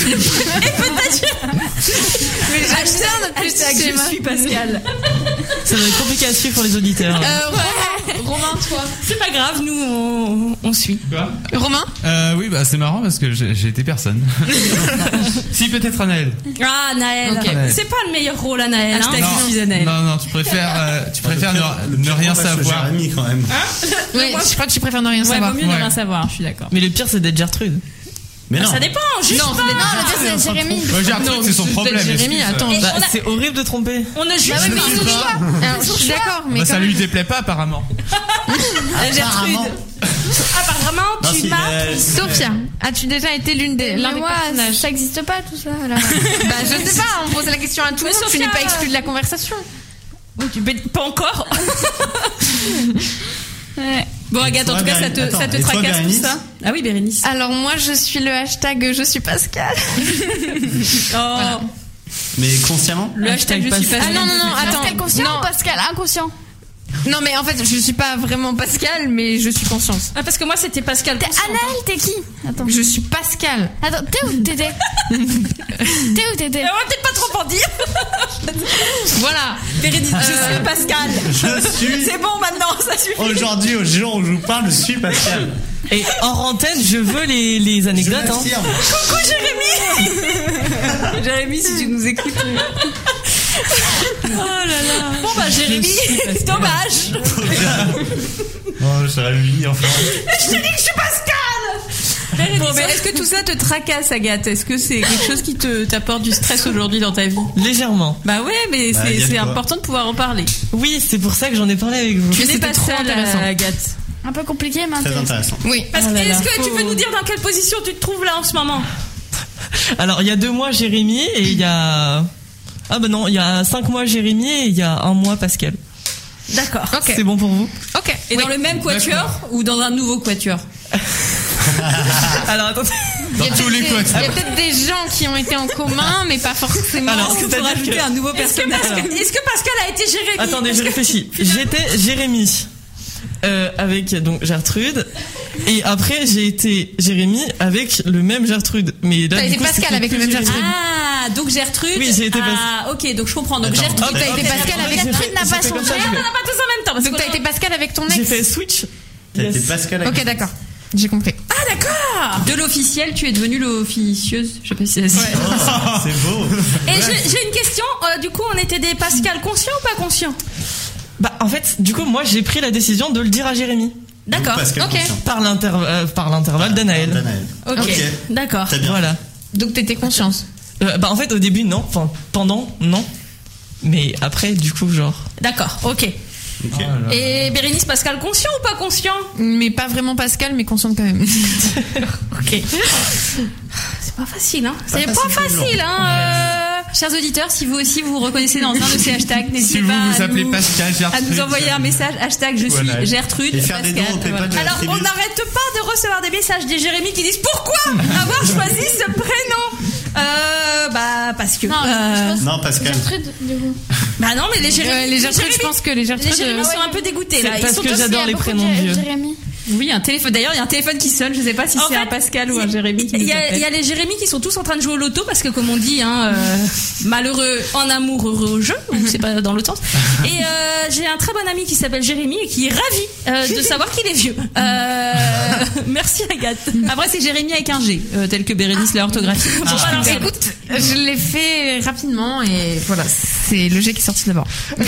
S4: Mais j'aime ça notre petit
S9: Je
S4: schéma.
S9: suis Pascal.
S7: Ça doit être compliqué à suivre pour les auditeurs.
S4: Romain, toi.
S5: C'est pas grave, nous on suit.
S6: Quoi?
S4: Romain?
S6: Oui, bah c'est marrant parce que j'ai été personne. Si, peut-être Anaël.
S5: Ah Anaël.
S4: Ok.
S5: C'est pas le meilleur rôle Anaël. Hein.
S9: Hashtag je suis Anaël.
S6: Non, tu préfères ne rien savoir.
S2: Jérémy, quand même.
S4: Ouais, je crois que tu préfères ne rien
S9: Ouais,
S4: savoir.
S9: vaut mieux ne
S6: Ouais.
S9: rien savoir, je suis d'accord.
S7: Mais le pire, c'est d'être Gertrude.
S2: Mais non.
S5: Ça dépend, juste
S4: Non,
S5: pas.
S1: Non, le pire, c'est Jérémy.
S6: Ouais, Gertrude, c'est son problème.
S4: Jérémy,
S6: excuse.
S4: attends.
S5: Et
S7: Bah,
S5: on a-
S7: c'est horrible de tromper.
S5: On ne juge
S1: Bah oui, mais
S5: pas.
S1: c'est son choix.
S4: Alors, je suis d'accord, mais
S6: Bah,
S4: quand
S6: ça
S4: même.
S6: lui déplaît pas apparemment.
S2: Apparemment.
S5: Apparemment,
S2: Non,
S5: tu
S2: si,
S5: m'as.
S2: mais-
S4: Sophia, as-tu déjà été l'un
S1: Mais
S4: des
S1: moi,
S4: personnages?
S1: ça existe pas tout ça. Là.
S4: Bah, je sais pas, on pose la question à tout le
S5: Mais
S4: monde, tu
S5: Sophia,
S4: n'es pas exclu de la conversation.
S5: Pas encore.
S1: Ouais.
S9: Bon, Agathe, en
S2: Ouais,
S9: tout cas, ça
S2: Bérénice.
S9: te
S2: Attends, et toi,
S9: tracasse tout
S2: Bérénice
S9: ça. Ah oui, Bérénice.
S4: Alors, moi, je suis le hashtag je suis Pascal.
S9: Oh,
S2: Mais consciemment.
S9: le hashtag je suis
S7: Pascal.
S9: Pascal.
S4: Ah non, attends.
S1: Pascal conscient
S4: Non.
S1: ou Pascal inconscient?
S4: Non, mais en fait, je suis pas vraiment Pascal, mais je suis conscience.
S5: Ah, parce que moi c'était Pascal.
S1: T'es Anaël, t'es qui? Attends.
S4: Je suis Pascal.
S1: Attends, t'es où t'étais? T'es où t'étais?
S5: On va peut-être pas trop en dire.
S4: Voilà.
S5: Bérénice, je suis Pascal.
S2: Je suis.
S5: C'est bon maintenant, ça suffit.
S2: Aujourd'hui, au jour où je vous parle, je suis Pascal.
S7: Et hors antenne, je veux les
S2: Je
S7: anecdotes. Hein.
S2: l'affirme.
S5: Coucou Jérémy.
S9: Jérémy, si tu nous écoutes.
S5: Oh là là. Bon bah Jérémy, dommage.
S2: Oh, ça va lui, enfin.
S5: Je te dis que je suis Pascal.
S9: Bon, mais est-ce que tout ça te tracasse, Agathe? Est-ce que c'est quelque chose qui t'apporte du stress aujourd'hui dans ta vie?
S7: Légèrement.
S9: Bah ouais, mais
S2: Bah, y a
S9: c'est
S2: de quoi.
S9: important de pouvoir en parler.
S7: Oui, c'est pour ça que j'en ai parlé avec vous.
S9: Tu n'es
S4: c'était
S9: pas
S4: trop
S9: seule,
S4: intéressant.
S9: Agathe.
S1: Un peu compliqué, mais
S2: Très
S1: intéressant.
S2: intéressant.
S4: Oui.
S5: Parce que
S7: Oh là là.
S5: est-ce que tu peux nous dire dans quelle position tu te trouves là en ce moment?
S7: Alors, il y a 2 mois Jérémy et il y a... Ah bah non, il y a 5 mois Jérémy et il y a 1 mois Pascal.
S5: D'accord.
S4: Ok.
S7: C'est bon pour vous?
S4: Ok.
S9: Et dans le même quatuor ou dans un nouveau quatuor?
S7: Alors attendez.
S6: Dans tous les
S4: Il y
S6: quatuors.
S4: a peut-être des gens qui ont été en commun, mais pas forcément.
S7: Alors,
S9: Ou faut
S7: c'est-à-dire
S9: rajouter
S7: que-
S9: un nouveau personnage.
S5: Est-ce que Pascal a été Jérémy?
S7: Attendez, je réfléchis. J'étais Jérémy avec donc Gertrude, et après j'ai été Jérémy avec le même Gertrude. Mais là,
S4: T'as
S7: du
S4: été
S7: coup,
S4: Pascal
S7: c'était
S4: avec le
S7: plus
S4: même
S7: Gertrude.
S9: Ah, donc Gertrude.
S7: Oui, j'ai été
S9: Ah, ok, donc je comprends. Donc
S2: Attends,
S9: Gertrude.
S7: hop,
S4: T'as été
S7: hop,
S4: Pascal
S7: hop,
S4: avec
S7: j'ai
S4: Gertrude
S7: fait-
S1: n'a
S7: j'ai
S1: pas
S7: fait
S1: son
S7: comme ça,
S1: frère,
S7: j'ai
S5: On n'a pas tous en même temps. parce
S4: Donc
S5: que-
S4: t'as été Pascal avec ton
S7: J'ai
S4: ex.
S7: fait switch.
S2: T'as
S7: Yes.
S2: été Pascal avec
S4: Ok, d'accord. J'ai compris.
S5: Ah, d'accord.
S9: De l'officiel, tu es devenue l'officieuse. Je sais pas si c'est
S2: Oh, c'est beau.
S5: Et j'ai une question. Du coup, on était des Pascal conscients ou pas conscients?
S7: Bah en fait, du coup, moi j'ai pris la décision de le dire à Jérémy
S5: D'accord.
S2: Pascal
S5: Ok.
S2: conscient.
S7: par l'intervalle d'Anaël.
S2: Danaël.
S5: Ok. D'accord.
S2: Très bien.
S7: Voilà.
S4: Donc t'étais conscience.
S7: Bah en fait au début non, enfin pendant non, mais après du coup genre.
S5: D'accord. Ok.
S2: Ok.
S5: Et Bérénice, Pascal conscient ou pas conscient?
S4: Mais pas vraiment Pascal, mais consciente quand même.
S5: Ok. C'est pas facile, hein. C'est pas
S2: facile,
S5: facile, hein.
S9: Chers auditeurs, si vous aussi vous reconnaissez dans un de ces hashtags, n'hésitez
S6: Si vous
S9: pas
S6: vous
S9: à
S6: appelez
S9: nous,
S6: Pascal,
S9: à
S6: Gertrude.
S9: nous envoyer un message hashtag je suis
S6: Voilà.
S9: Gertrude
S2: Et faire des
S9: Pascal.
S2: dons au PayPal
S9: Voilà.
S2: de la
S5: Alors,
S2: tribu.
S5: on n'arrête pas de recevoir des messages des Jérémy qui disent pourquoi avoir choisi ce prénom. Bah parce que.
S1: Non, je pense
S2: Non, Pascal.
S1: Gertrude, du coup.
S5: Bah non, mais les Jérémy.
S4: Les Gertrude, je pense que les Gertrude.
S5: Les Jérémy sont un peu dégoûtés là.
S7: C'est
S5: Ils
S7: parce
S5: sont
S7: que
S5: tous-
S7: j'adore les
S1: beaucoup
S7: prénoms
S1: de
S7: vieux.
S1: Jérémy.
S9: Oui, un téléphone. D'ailleurs, il y a un téléphone qui sonne. Je sais pas si
S5: En
S9: c'est
S5: fait,
S9: un Pascal ou un Jérémy qui
S5: Il
S9: nous
S5: y
S9: appelle.
S5: a les Jérémy qui sont tous en train de jouer au loto parce que comme on dit, hein, malheureux en amour, heureux au jeu, ou c'est pas dans l'autre sens. Et j'ai un très bon ami qui s'appelle Jérémy et qui est ravi de savoir qu'il est vieux. Merci Agathe.
S9: Après, c'est Jérémy avec un G, tel que Bérénice l'a orthographié.
S5: Alors,
S4: Écoute, je l'ai fait rapidement et voilà, c'est le jet qui est sorti d'abord.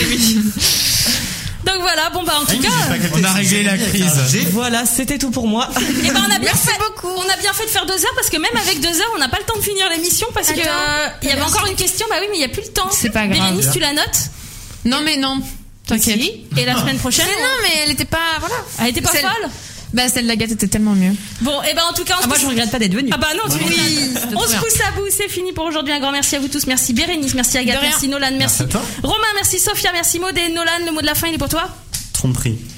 S5: donc voilà, bon bah en tout cas,
S6: On a réglé la crise.
S7: Voilà, c'était tout pour moi.
S5: eh ben, on a bien fait. On a bien fait de faire 2 heures parce que même avec 2 heures, on n'a pas le temps de finir l'émission parce que il y avait encore une question. Bah oui, mais il y a plus le temps.
S4: C'est pas grave.
S5: Bérénice, tu la notes?
S4: Non mais non, t'inquiète.
S5: Si. Et la semaine prochaine,
S4: Mais non, mais elle était pas, voilà.
S5: elle était pas
S4: Celle-
S5: folle.
S4: Bah celle d'Agathe était tellement mieux.
S5: Bon, et ben en tout cas, on se
S9: Moi,
S5: couche-
S9: je regrette pas d'être venue.
S5: Ah bah non, tu
S4: Oui,
S5: m'étonnes.
S4: c'était
S5: On
S4: trop
S5: se
S4: bien.
S5: pousse à bout, c'est fini pour aujourd'hui. Un grand merci à vous tous. Merci Bérénice, merci Agathe,
S4: De rien.
S5: merci Nolan, merci
S6: à toi.
S5: Romain, merci Sophia, merci Maud et Nolan. Le mot de la fin, il est pour toi?
S2: Tromperie.